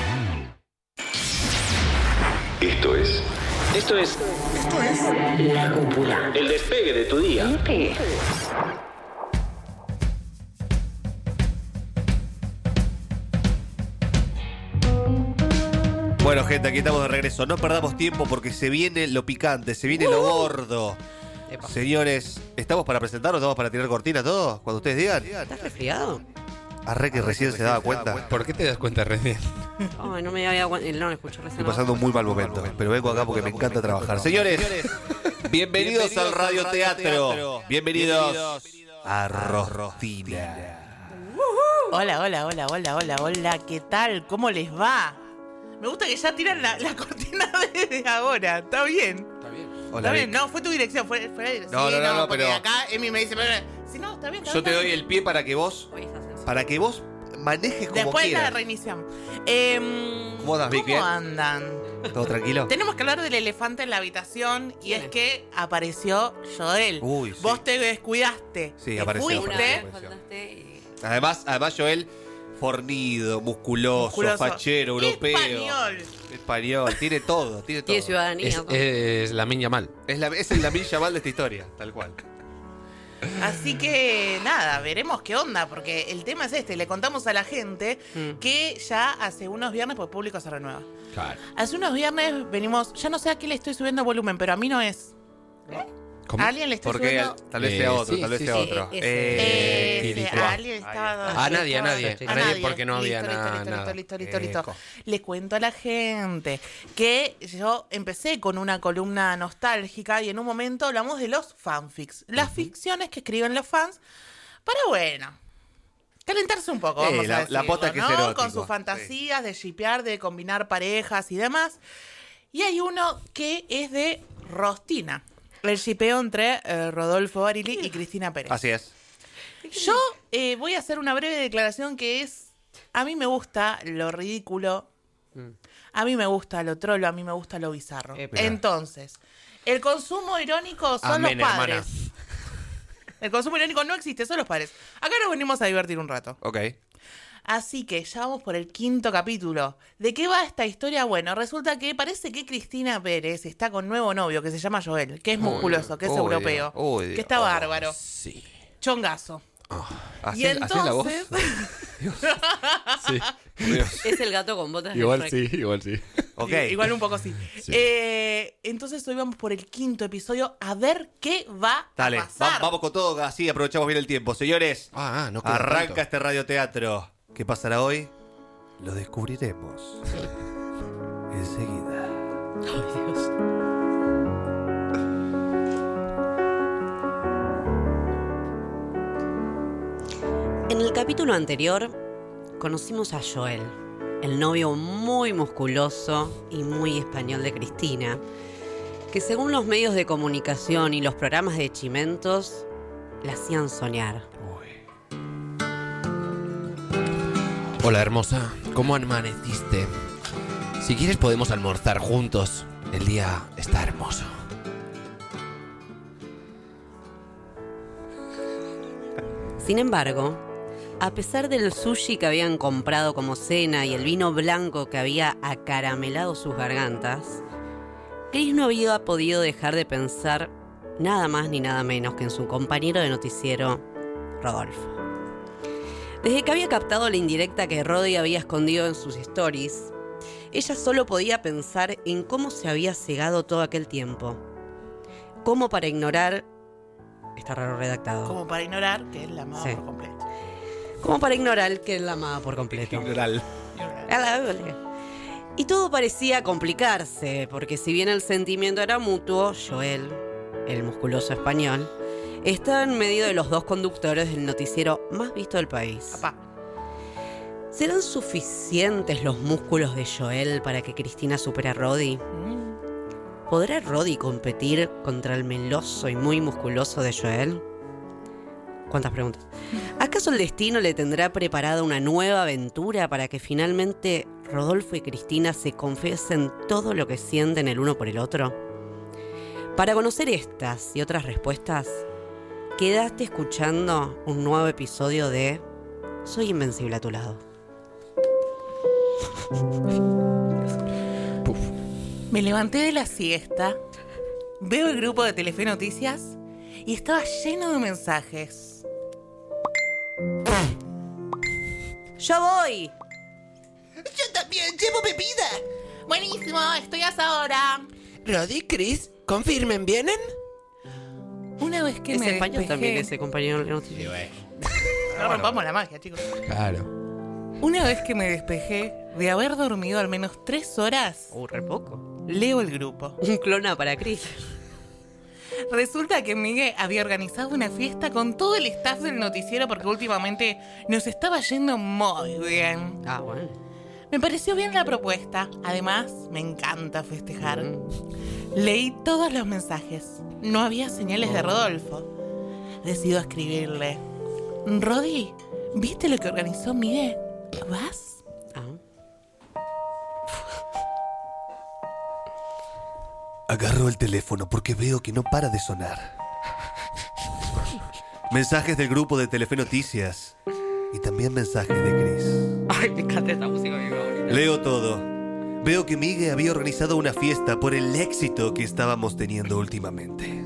[SPEAKER 18] Esto es...
[SPEAKER 8] Esto es...
[SPEAKER 1] Esto es La Cúpula.
[SPEAKER 8] El despegue de tu día.
[SPEAKER 1] El despegue.
[SPEAKER 11] Bueno, gente, aquí estamos de regreso. No perdamos tiempo porque se viene lo picante, se viene lo gordo.
[SPEAKER 13] Epa.
[SPEAKER 11] Señores, ¿estamos para presentarnos? ¿Estamos para tirar cortina todo? Cuando ustedes digan.
[SPEAKER 13] ¿Estás resfriado?
[SPEAKER 11] Arre que recién se daba cuenta.
[SPEAKER 14] ¿Por qué te das cuenta recién?
[SPEAKER 13] Ay, no me había aguantado. No, escucho recién.
[SPEAKER 11] Estoy pasando un muy mal momento, pero vengo acá porque me encanta trabajar. Señores, bienvenidos al radioteatro. Bienvenidos a Rostina.
[SPEAKER 20] Hola, hola, hola, hola, hola, hola. ¿Qué tal? ¿Cómo les va? Me gusta que ya tiran la, la cortina desde ahora. ¿Está bien?
[SPEAKER 11] Está bien.
[SPEAKER 20] Hola, está bien. No, fue tu dirección. Fue, fue la dirección.
[SPEAKER 11] No,
[SPEAKER 20] sí,
[SPEAKER 11] no, no, no,
[SPEAKER 20] porque
[SPEAKER 11] pero...
[SPEAKER 20] acá Emi me dice... Si no, está bien, está
[SPEAKER 11] Yo
[SPEAKER 20] bien,
[SPEAKER 11] te
[SPEAKER 20] está
[SPEAKER 11] doy
[SPEAKER 20] bien.
[SPEAKER 11] el pie para que vos... Para que vos manejes como
[SPEAKER 20] Después
[SPEAKER 11] quieras.
[SPEAKER 20] la reinición. Eh,
[SPEAKER 11] ¿Cómo andas, Vic?
[SPEAKER 20] ¿Cómo
[SPEAKER 11] ¿Bien?
[SPEAKER 20] andan?
[SPEAKER 11] ¿Todo tranquilo?
[SPEAKER 20] Tenemos que hablar del elefante en la habitación y es que apareció Joel.
[SPEAKER 11] Uy, sí.
[SPEAKER 20] Vos te descuidaste.
[SPEAKER 11] Sí,
[SPEAKER 20] te
[SPEAKER 11] apareció,
[SPEAKER 20] fuiste.
[SPEAKER 11] apareció. Además, además Joel, fornido, musculoso,
[SPEAKER 20] Musculoso.
[SPEAKER 11] fachero, europeo.
[SPEAKER 20] Español.
[SPEAKER 11] Español, tiene todo, tiene todo.
[SPEAKER 13] Tiene ciudadanía.
[SPEAKER 14] Es, es la miña mal.
[SPEAKER 11] Es, la, es el Lamin Yamal de esta historia, tal cual.
[SPEAKER 20] Así que nada, veremos qué onda, porque el tema es este, le contamos a la gente
[SPEAKER 13] Mm.
[SPEAKER 20] que ya hace unos viernes, porque el público se renueva.
[SPEAKER 14] Claro.
[SPEAKER 20] Hace unos viernes venimos, ya no sé a qué le estoy subiendo volumen, pero a mí no es.
[SPEAKER 14] ¿Cómo?
[SPEAKER 20] A alguien le estoy
[SPEAKER 11] Porque
[SPEAKER 20] subiendo...
[SPEAKER 11] tal vez
[SPEAKER 14] Eh,
[SPEAKER 11] sea otro,
[SPEAKER 14] sí,
[SPEAKER 11] tal vez
[SPEAKER 14] sí,
[SPEAKER 11] sea
[SPEAKER 14] sí.
[SPEAKER 11] otro.
[SPEAKER 13] Eh,
[SPEAKER 11] Eh,
[SPEAKER 20] Ese,
[SPEAKER 14] Tilituá.
[SPEAKER 20] a alguien estaba...
[SPEAKER 14] A nadie, a nadie.
[SPEAKER 20] estaba-
[SPEAKER 14] A nadie porque no había
[SPEAKER 20] Listo,
[SPEAKER 14] nada.
[SPEAKER 20] listo,
[SPEAKER 14] nada.
[SPEAKER 20] listo, listo, listo,
[SPEAKER 11] Eco.
[SPEAKER 20] listo. Le cuento a la gente que yo empecé con una columna nostálgica y en un momento hablamos de los fanfics, las ficciones que escriben los fans para, bueno, calentarse un poco,
[SPEAKER 11] Eh,
[SPEAKER 20] vamos
[SPEAKER 11] la-
[SPEAKER 20] a
[SPEAKER 11] la
[SPEAKER 20] decirlo,
[SPEAKER 11] posta que es
[SPEAKER 20] ¿no?
[SPEAKER 11] erótico.
[SPEAKER 20] Con sus fantasías de shipear, de combinar parejas y demás. Y hay uno que es de Rostina, el shipeo entre eh, Rodolfo Barili y Cristina Pérez.
[SPEAKER 11] Así es.
[SPEAKER 20] Yo eh, voy a hacer una breve declaración que es, a mí me gusta lo ridículo, a mí me gusta lo trolo, a mí me gusta lo bizarro.
[SPEAKER 13] Epa.
[SPEAKER 20] Entonces, El consumo irónico son
[SPEAKER 14] Amén,
[SPEAKER 20] los padres.
[SPEAKER 14] hermana.
[SPEAKER 20] El consumo irónico no existe, son los padres. Acá nos venimos a divertir un rato.
[SPEAKER 11] Ok.
[SPEAKER 20] Así que ya vamos por el quinto capítulo. ¿De qué va esta historia? Bueno, resulta que parece que Cristina Pérez está con nuevo novio que se llama Joel, que es musculoso, que es
[SPEAKER 11] uy,
[SPEAKER 20] europeo,
[SPEAKER 11] Dios, uy,
[SPEAKER 20] que
[SPEAKER 11] Dios.
[SPEAKER 20] está bárbaro.
[SPEAKER 11] Sí.
[SPEAKER 20] Chongazo.
[SPEAKER 11] ¿Así,
[SPEAKER 20] Y
[SPEAKER 11] así es la voz?
[SPEAKER 20] entonces...
[SPEAKER 14] Sí.
[SPEAKER 13] Es el gato con botas de
[SPEAKER 14] Igual
[SPEAKER 13] Shrek.
[SPEAKER 14] sí, igual sí.
[SPEAKER 11] Ok.
[SPEAKER 20] I- Igual un poco sí.
[SPEAKER 14] Sí.
[SPEAKER 20] Eh, entonces hoy vamos por el quinto episodio a ver qué va
[SPEAKER 11] Dale,
[SPEAKER 20] a pasar.
[SPEAKER 11] va- vamos con todo, así aprovechamos bien el tiempo. Señores,
[SPEAKER 14] Ah, ah, no queda
[SPEAKER 11] arranca
[SPEAKER 14] tanto.
[SPEAKER 11] este radioteatro. ¿Qué pasará hoy? Lo descubriremos enseguida.
[SPEAKER 13] Ay, Dios. En el capítulo anterior conocimos a Joel, el novio muy musculoso y muy español de Cristina, que según los medios de comunicación y los programas de Chimentos, la hacían soñar.
[SPEAKER 14] Hola, hermosa. ¿Cómo amaneciste? Si quieres podemos almorzar juntos. El día está hermoso.
[SPEAKER 13] Sin embargo, a pesar del sushi que habían comprado como cena y el vino blanco que había acaramelado sus gargantas, Chris no había podido dejar de pensar nada más ni nada menos que en su compañero de noticiero, Rodolfo. Desde que había captado la indirecta que Roddy había escondido en sus stories, ella solo podía pensar en cómo se había cegado todo aquel tiempo. Cómo para ignorar... Está raro redactado.
[SPEAKER 20] Como para ignorar que es la amaba
[SPEAKER 13] Sí.
[SPEAKER 20] por completo.
[SPEAKER 13] Como para ignorar que él la amaba por completo.
[SPEAKER 11] Ignoral.
[SPEAKER 13] Y todo parecía complicarse, porque si bien el sentimiento era mutuo, Joel, el musculoso español, estaba en medio de los dos conductores del noticiero más visto del país.
[SPEAKER 20] Papá.
[SPEAKER 13] ¿Serán suficientes los músculos de Joel para que Cristina supere a Roddy? ¿Podrá Roddy competir contra el meloso y muy musculoso de Joel? ¿Cuántas preguntas? ¿Acaso el destino le tendrá preparada una nueva aventura para que finalmente Rodolfo y Cristina se confiesen todo lo que sienten el uno por el otro? Para conocer estas y otras respuestas, quedaste escuchando un nuevo episodio de Soy Invencible a tu lado.
[SPEAKER 20] Me levanté de la siesta, veo el grupo de Telefe Noticias y estaba lleno de mensajes.
[SPEAKER 13] ¡Yo voy!
[SPEAKER 7] Yo también llevo bebida.
[SPEAKER 20] Buenísimo, estoy a esa hora.
[SPEAKER 14] Roddy, Chris, confirmen, ¿vienen?
[SPEAKER 20] Una vez que
[SPEAKER 13] Es
[SPEAKER 20] me
[SPEAKER 13] español
[SPEAKER 20] despejé-
[SPEAKER 13] también ese compañero de noticias.
[SPEAKER 20] No rompamos la magia, chicos.
[SPEAKER 14] Claro.
[SPEAKER 20] Una vez que me despejé de haber dormido al menos tres horas,
[SPEAKER 13] Uh, re poco.
[SPEAKER 20] leo el grupo.
[SPEAKER 13] Un clona para Chris.
[SPEAKER 20] Resulta que Miguel había organizado una fiesta con todo el staff del noticiero porque últimamente nos estaba yendo muy bien.
[SPEAKER 13] Ah, bueno.
[SPEAKER 20] Me pareció bien la propuesta. Además, me encanta festejar. Leí todos los mensajes. No había señales de Rodolfo. Decido escribirle. Roddy, ¿viste lo que organizó Miguel? ¿Vas?
[SPEAKER 11] Agarro el teléfono porque veo que no para de sonar. Mensajes del grupo de Telefe Noticias y también mensajes de Chris.
[SPEAKER 13] Ay, me encanta esta música, mi favorita.
[SPEAKER 11] Leo todo. Veo que Miguel había organizado una fiesta por el éxito que estábamos teniendo últimamente.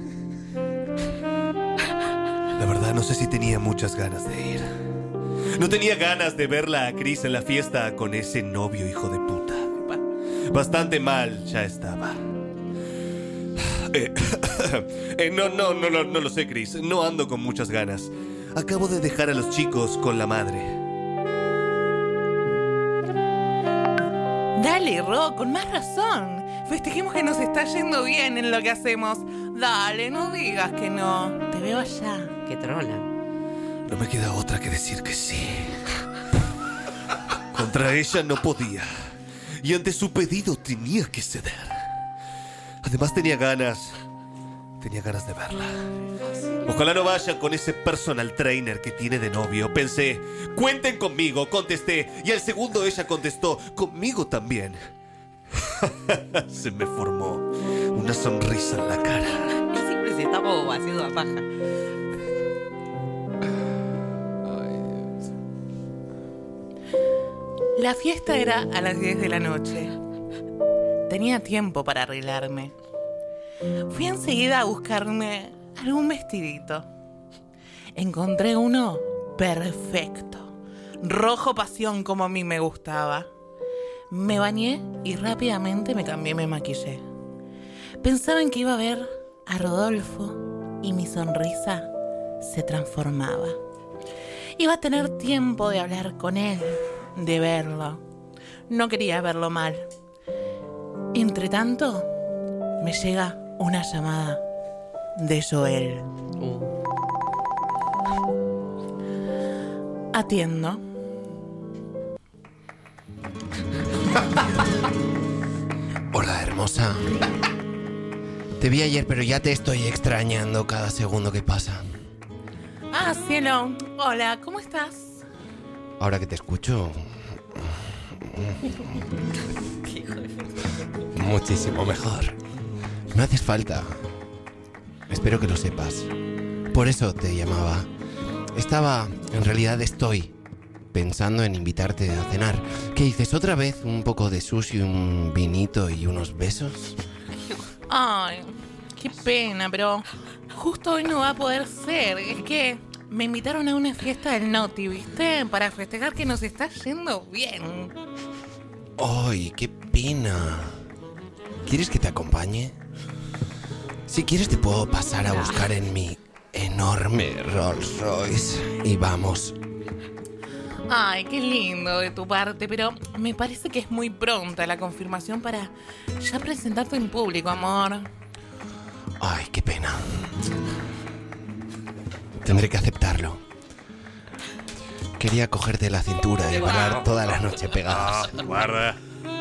[SPEAKER 11] La verdad no sé si tenía muchas ganas de ir. No tenía ganas de verla a Chris en la fiesta con ese novio hijo de puta. Bastante mal ya estaba. Eh, eh, no, no, no, no, no lo sé, Chris. No ando con muchas ganas. Acabo de dejar a los chicos con la madre.
[SPEAKER 20] Dale, Ro, con más razón. Festejemos que nos está yendo bien en lo que hacemos. Dale, no digas que no. Te veo allá.
[SPEAKER 13] Qué trola.
[SPEAKER 11] No me queda otra que decir que sí. Contra ella no podía. Y ante su pedido tenía que ceder. Además tenía ganas. Tenía ganas de verla. Ojalá no vaya con ese personal trainer que tiene de novio. Pensé, cuenten conmigo, contesté. Y al segundo ella contestó, conmigo también. Se me formó una sonrisa en la cara.
[SPEAKER 13] Siempre se está como haciendo la paja.
[SPEAKER 20] La fiesta era a las diez de la noche. Tenía tiempo para arreglarme. Fui enseguida a buscarme algún vestidito. Encontré uno perfecto. Rojo pasión como a mí me gustaba. Me bañé y rápidamente me cambié y me maquillé. Pensaba en que iba a ver a Rodolfo y mi sonrisa se transformaba. Iba a tener tiempo de hablar con él, de verlo. No quería verlo mal. Entre tanto, me llega una llamada de Joel.
[SPEAKER 13] Uh.
[SPEAKER 20] Atiendo.
[SPEAKER 14] Hola, hermosa. Te vi ayer, pero ya te estoy extrañando cada segundo que pasa.
[SPEAKER 20] Ah, cielo. Hola, ¿cómo estás?
[SPEAKER 14] Ahora que te escucho... muchísimo mejor. No haces falta. Espero que lo sepas. Por eso te llamaba. Estaba, en realidad estoy, pensando en invitarte a cenar. ¿Qué dices? ¿Otra vez un poco de sushi, un vinito y unos besos?
[SPEAKER 20] Ay, qué pena, pero justo hoy no va a poder ser. Es que me invitaron a una fiesta del Noti, ¿viste? Para festejar que nos está yendo bien.
[SPEAKER 14] ¡Ay, qué pena! ¿Quieres que te acompañe? Si quieres te puedo pasar a buscar en mi enorme Rolls Royce y vamos.
[SPEAKER 20] Ay, qué lindo de tu parte, pero me parece que es muy pronta la confirmación para ya presentarte en público, amor.
[SPEAKER 14] Ay, qué pena. Tendré que aceptarlo. Quería cogerte la cintura y bailar toda la noche pegados.
[SPEAKER 11] Ah, guarda.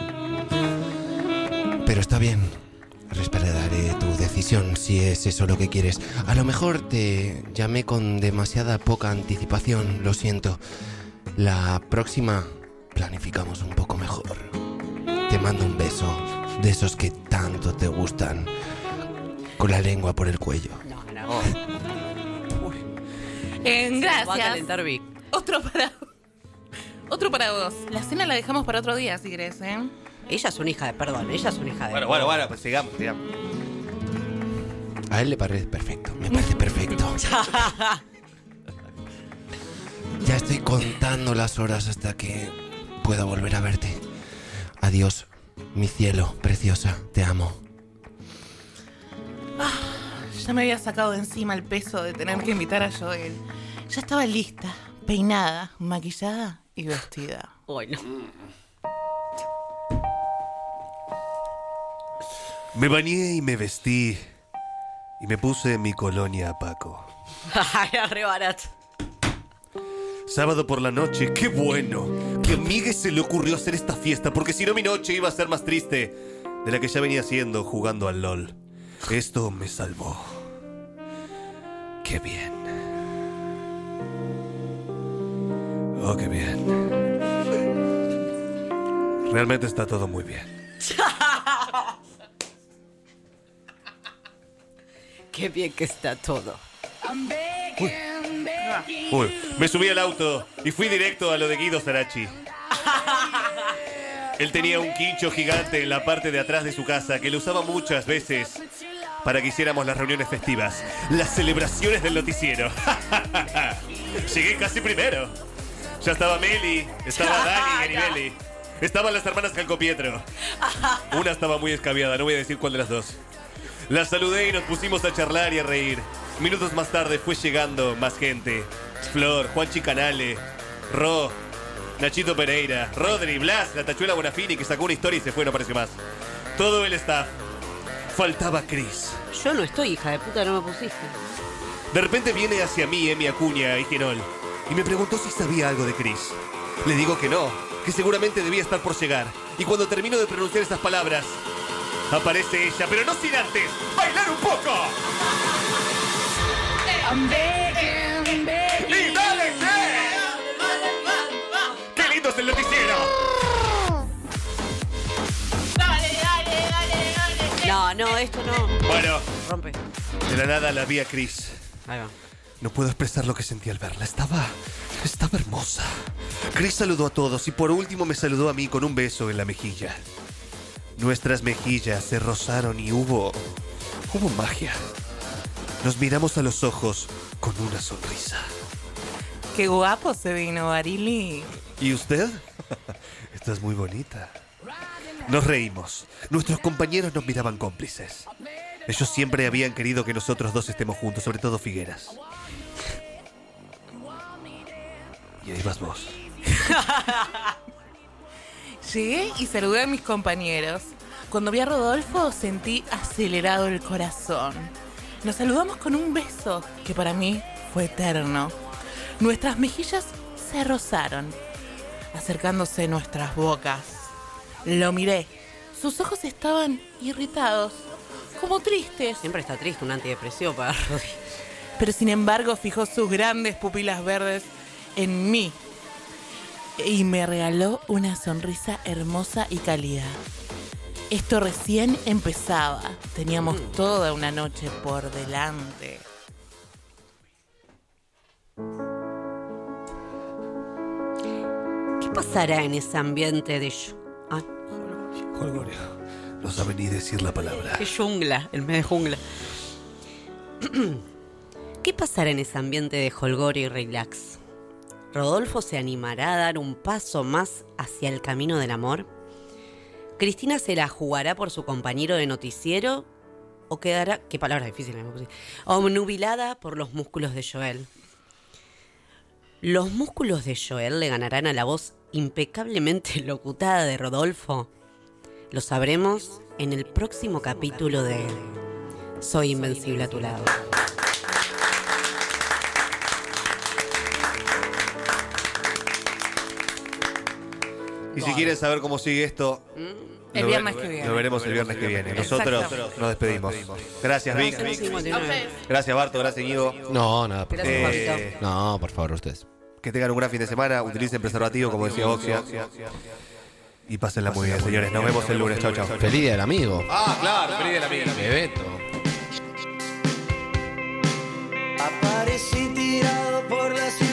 [SPEAKER 14] Pero está bien. Respetaré tu decisión si es eso lo que quieres. A lo mejor te llamé con demasiada poca anticipación, lo siento. La próxima planificamos un poco mejor. Te mando un beso de esos que tanto te gustan, con la lengua por el cuello.
[SPEAKER 13] No, no.
[SPEAKER 20] Eh, gracias.
[SPEAKER 13] Va a calentar Vic.
[SPEAKER 20] Otro para... Otro para vos. La cena la dejamos para otro día, si querés, ¿eh?
[SPEAKER 13] Ella es una hija de... Perdón, ella es una hija de...
[SPEAKER 11] Bueno, bueno, bueno, pues sigamos, sigamos.
[SPEAKER 14] A él le parece perfecto, me parece perfecto. Ya estoy contando las horas hasta que pueda volver a verte. Adiós, mi cielo, preciosa, te amo.
[SPEAKER 20] Ah, ya me había sacado de encima el peso de tener que invitar a Joel. Ya estaba lista, peinada, maquillada y vestida.
[SPEAKER 13] Ay, no.
[SPEAKER 11] Me bañé y me vestí y me puse mi colonia a Paco.
[SPEAKER 13] Ay, re barato.
[SPEAKER 11] Sábado por la noche, qué bueno que a Miguel se le ocurrió hacer esta fiesta, porque si no mi noche iba a ser más triste de la que ya venía haciendo jugando al LOL. Esto me salvó. Qué bien. Oh, qué bien. Realmente está todo muy bien.
[SPEAKER 13] Qué bien que está todo.
[SPEAKER 11] Uy. Uy, me subí al auto y fui directo a lo de Guido Sarachi. Él tenía un quincho gigante en la parte de atrás de su casa que lo usaba muchas veces para que hiciéramos las reuniones festivas, las celebraciones del noticiero. Llegué casi primero. Ya estaba Meli, estaba Dani y Ganibelli. Estaban las hermanas Calcopietro. Una estaba muy escabiada, no voy a decir cuál de las dos. Las saludé y nos pusimos a charlar y a reír. Minutos más tarde fue llegando más gente. Flor, Juanchi Canale, Ro, Nachito Pereira, Rodri, Blas, la tachuela Bonafini que sacó una historia y se fue, no apareció más. Todo el staff. Faltaba Chris.
[SPEAKER 13] Yo no estoy, hija de puta, no me pusiste.
[SPEAKER 11] De repente viene hacia mí Emi Acuña y Genol y me preguntó si sabía algo de Chris. Le digo que no, que seguramente debía estar por llegar. Y cuando termino de pronunciar estas palabras, aparece ella, pero no sin antes bailar un poco.
[SPEAKER 16] I'm begging, begging.
[SPEAKER 11] ¡Y dale, che! ¡Qué lindo es el noticiero!
[SPEAKER 20] ¡Dale!
[SPEAKER 13] esto no.
[SPEAKER 11] Bueno.
[SPEAKER 13] Rompe.
[SPEAKER 11] De la nada la vi a Chris.
[SPEAKER 13] Ahí va.
[SPEAKER 11] No puedo expresar lo que sentí al verla. Estaba... Estaba hermosa. Chris saludó a todos y por último me saludó a mí con un beso en la mejilla. Nuestras mejillas se rozaron y hubo... Hubo magia. Nos miramos a los ojos con una sonrisa.
[SPEAKER 20] Qué guapo se vino, Barili.
[SPEAKER 11] ¿Y usted? Estás muy bonita. Nos reímos. Nuestros compañeros nos miraban cómplices. Ellos siempre habían querido que nosotros dos estemos juntos, sobre todo Figueras. Y ahí vas vos.
[SPEAKER 20] Llegué y saludé a mis compañeros. Cuando vi a Rodolfo sentí acelerado el corazón. Nos saludamos con un beso que para mí fue eterno. Nuestras mejillas se rozaron, acercándose nuestras bocas. Lo miré. Sus ojos estaban irritados, como tristes.
[SPEAKER 13] Siempre está triste, un antidepresivo para Rodri.
[SPEAKER 20] Pero sin embargo fijó sus grandes pupilas verdes en mí y me regaló una sonrisa hermosa y cálida. Esto recién empezaba. Teníamos mm. toda una noche por delante.
[SPEAKER 13] ¿Qué pasará en ese ambiente de... Ah.
[SPEAKER 11] Holgorio, no sabe ni decir la palabra.
[SPEAKER 13] Qué jungla, el mes de jungla. ¿Qué pasará en ese ambiente de holgorio y relax? ¿Rodolfo se animará a dar un paso más hacia el camino del amor? ¿Cristina se la jugará por su compañero de noticiero? ¿O quedará, qué palabras difíciles me puse, obnubilada por los músculos de Joel? ¿Los músculos de Joel le ganarán a la voz impecablemente locutada de Rodolfo? Lo sabremos en el próximo capítulo de Soy Invencible a tu lado.
[SPEAKER 11] Y si quieren saber cómo sigue esto,
[SPEAKER 20] el viernes que viene.
[SPEAKER 11] Lo veremos el viernes que viene. Nosotros nos despedimos. Gracias, Vic. Gracias, Barto. Gracias, Íñigo.
[SPEAKER 14] No, nada. Por favor.
[SPEAKER 11] Eh,
[SPEAKER 14] no, por favor, ustedes.
[SPEAKER 11] Que tengan un gran fin de semana. Utilicen preservativo, como decía Oxia. Y pásenla muy bien, señores. Nos vemos el lunes. Chau, chau.
[SPEAKER 14] Feliz día del amigo.
[SPEAKER 11] Ah, claro. Feliz día del amigo.
[SPEAKER 14] Bebeto.
[SPEAKER 16] Aparecí tirado por la ciudad.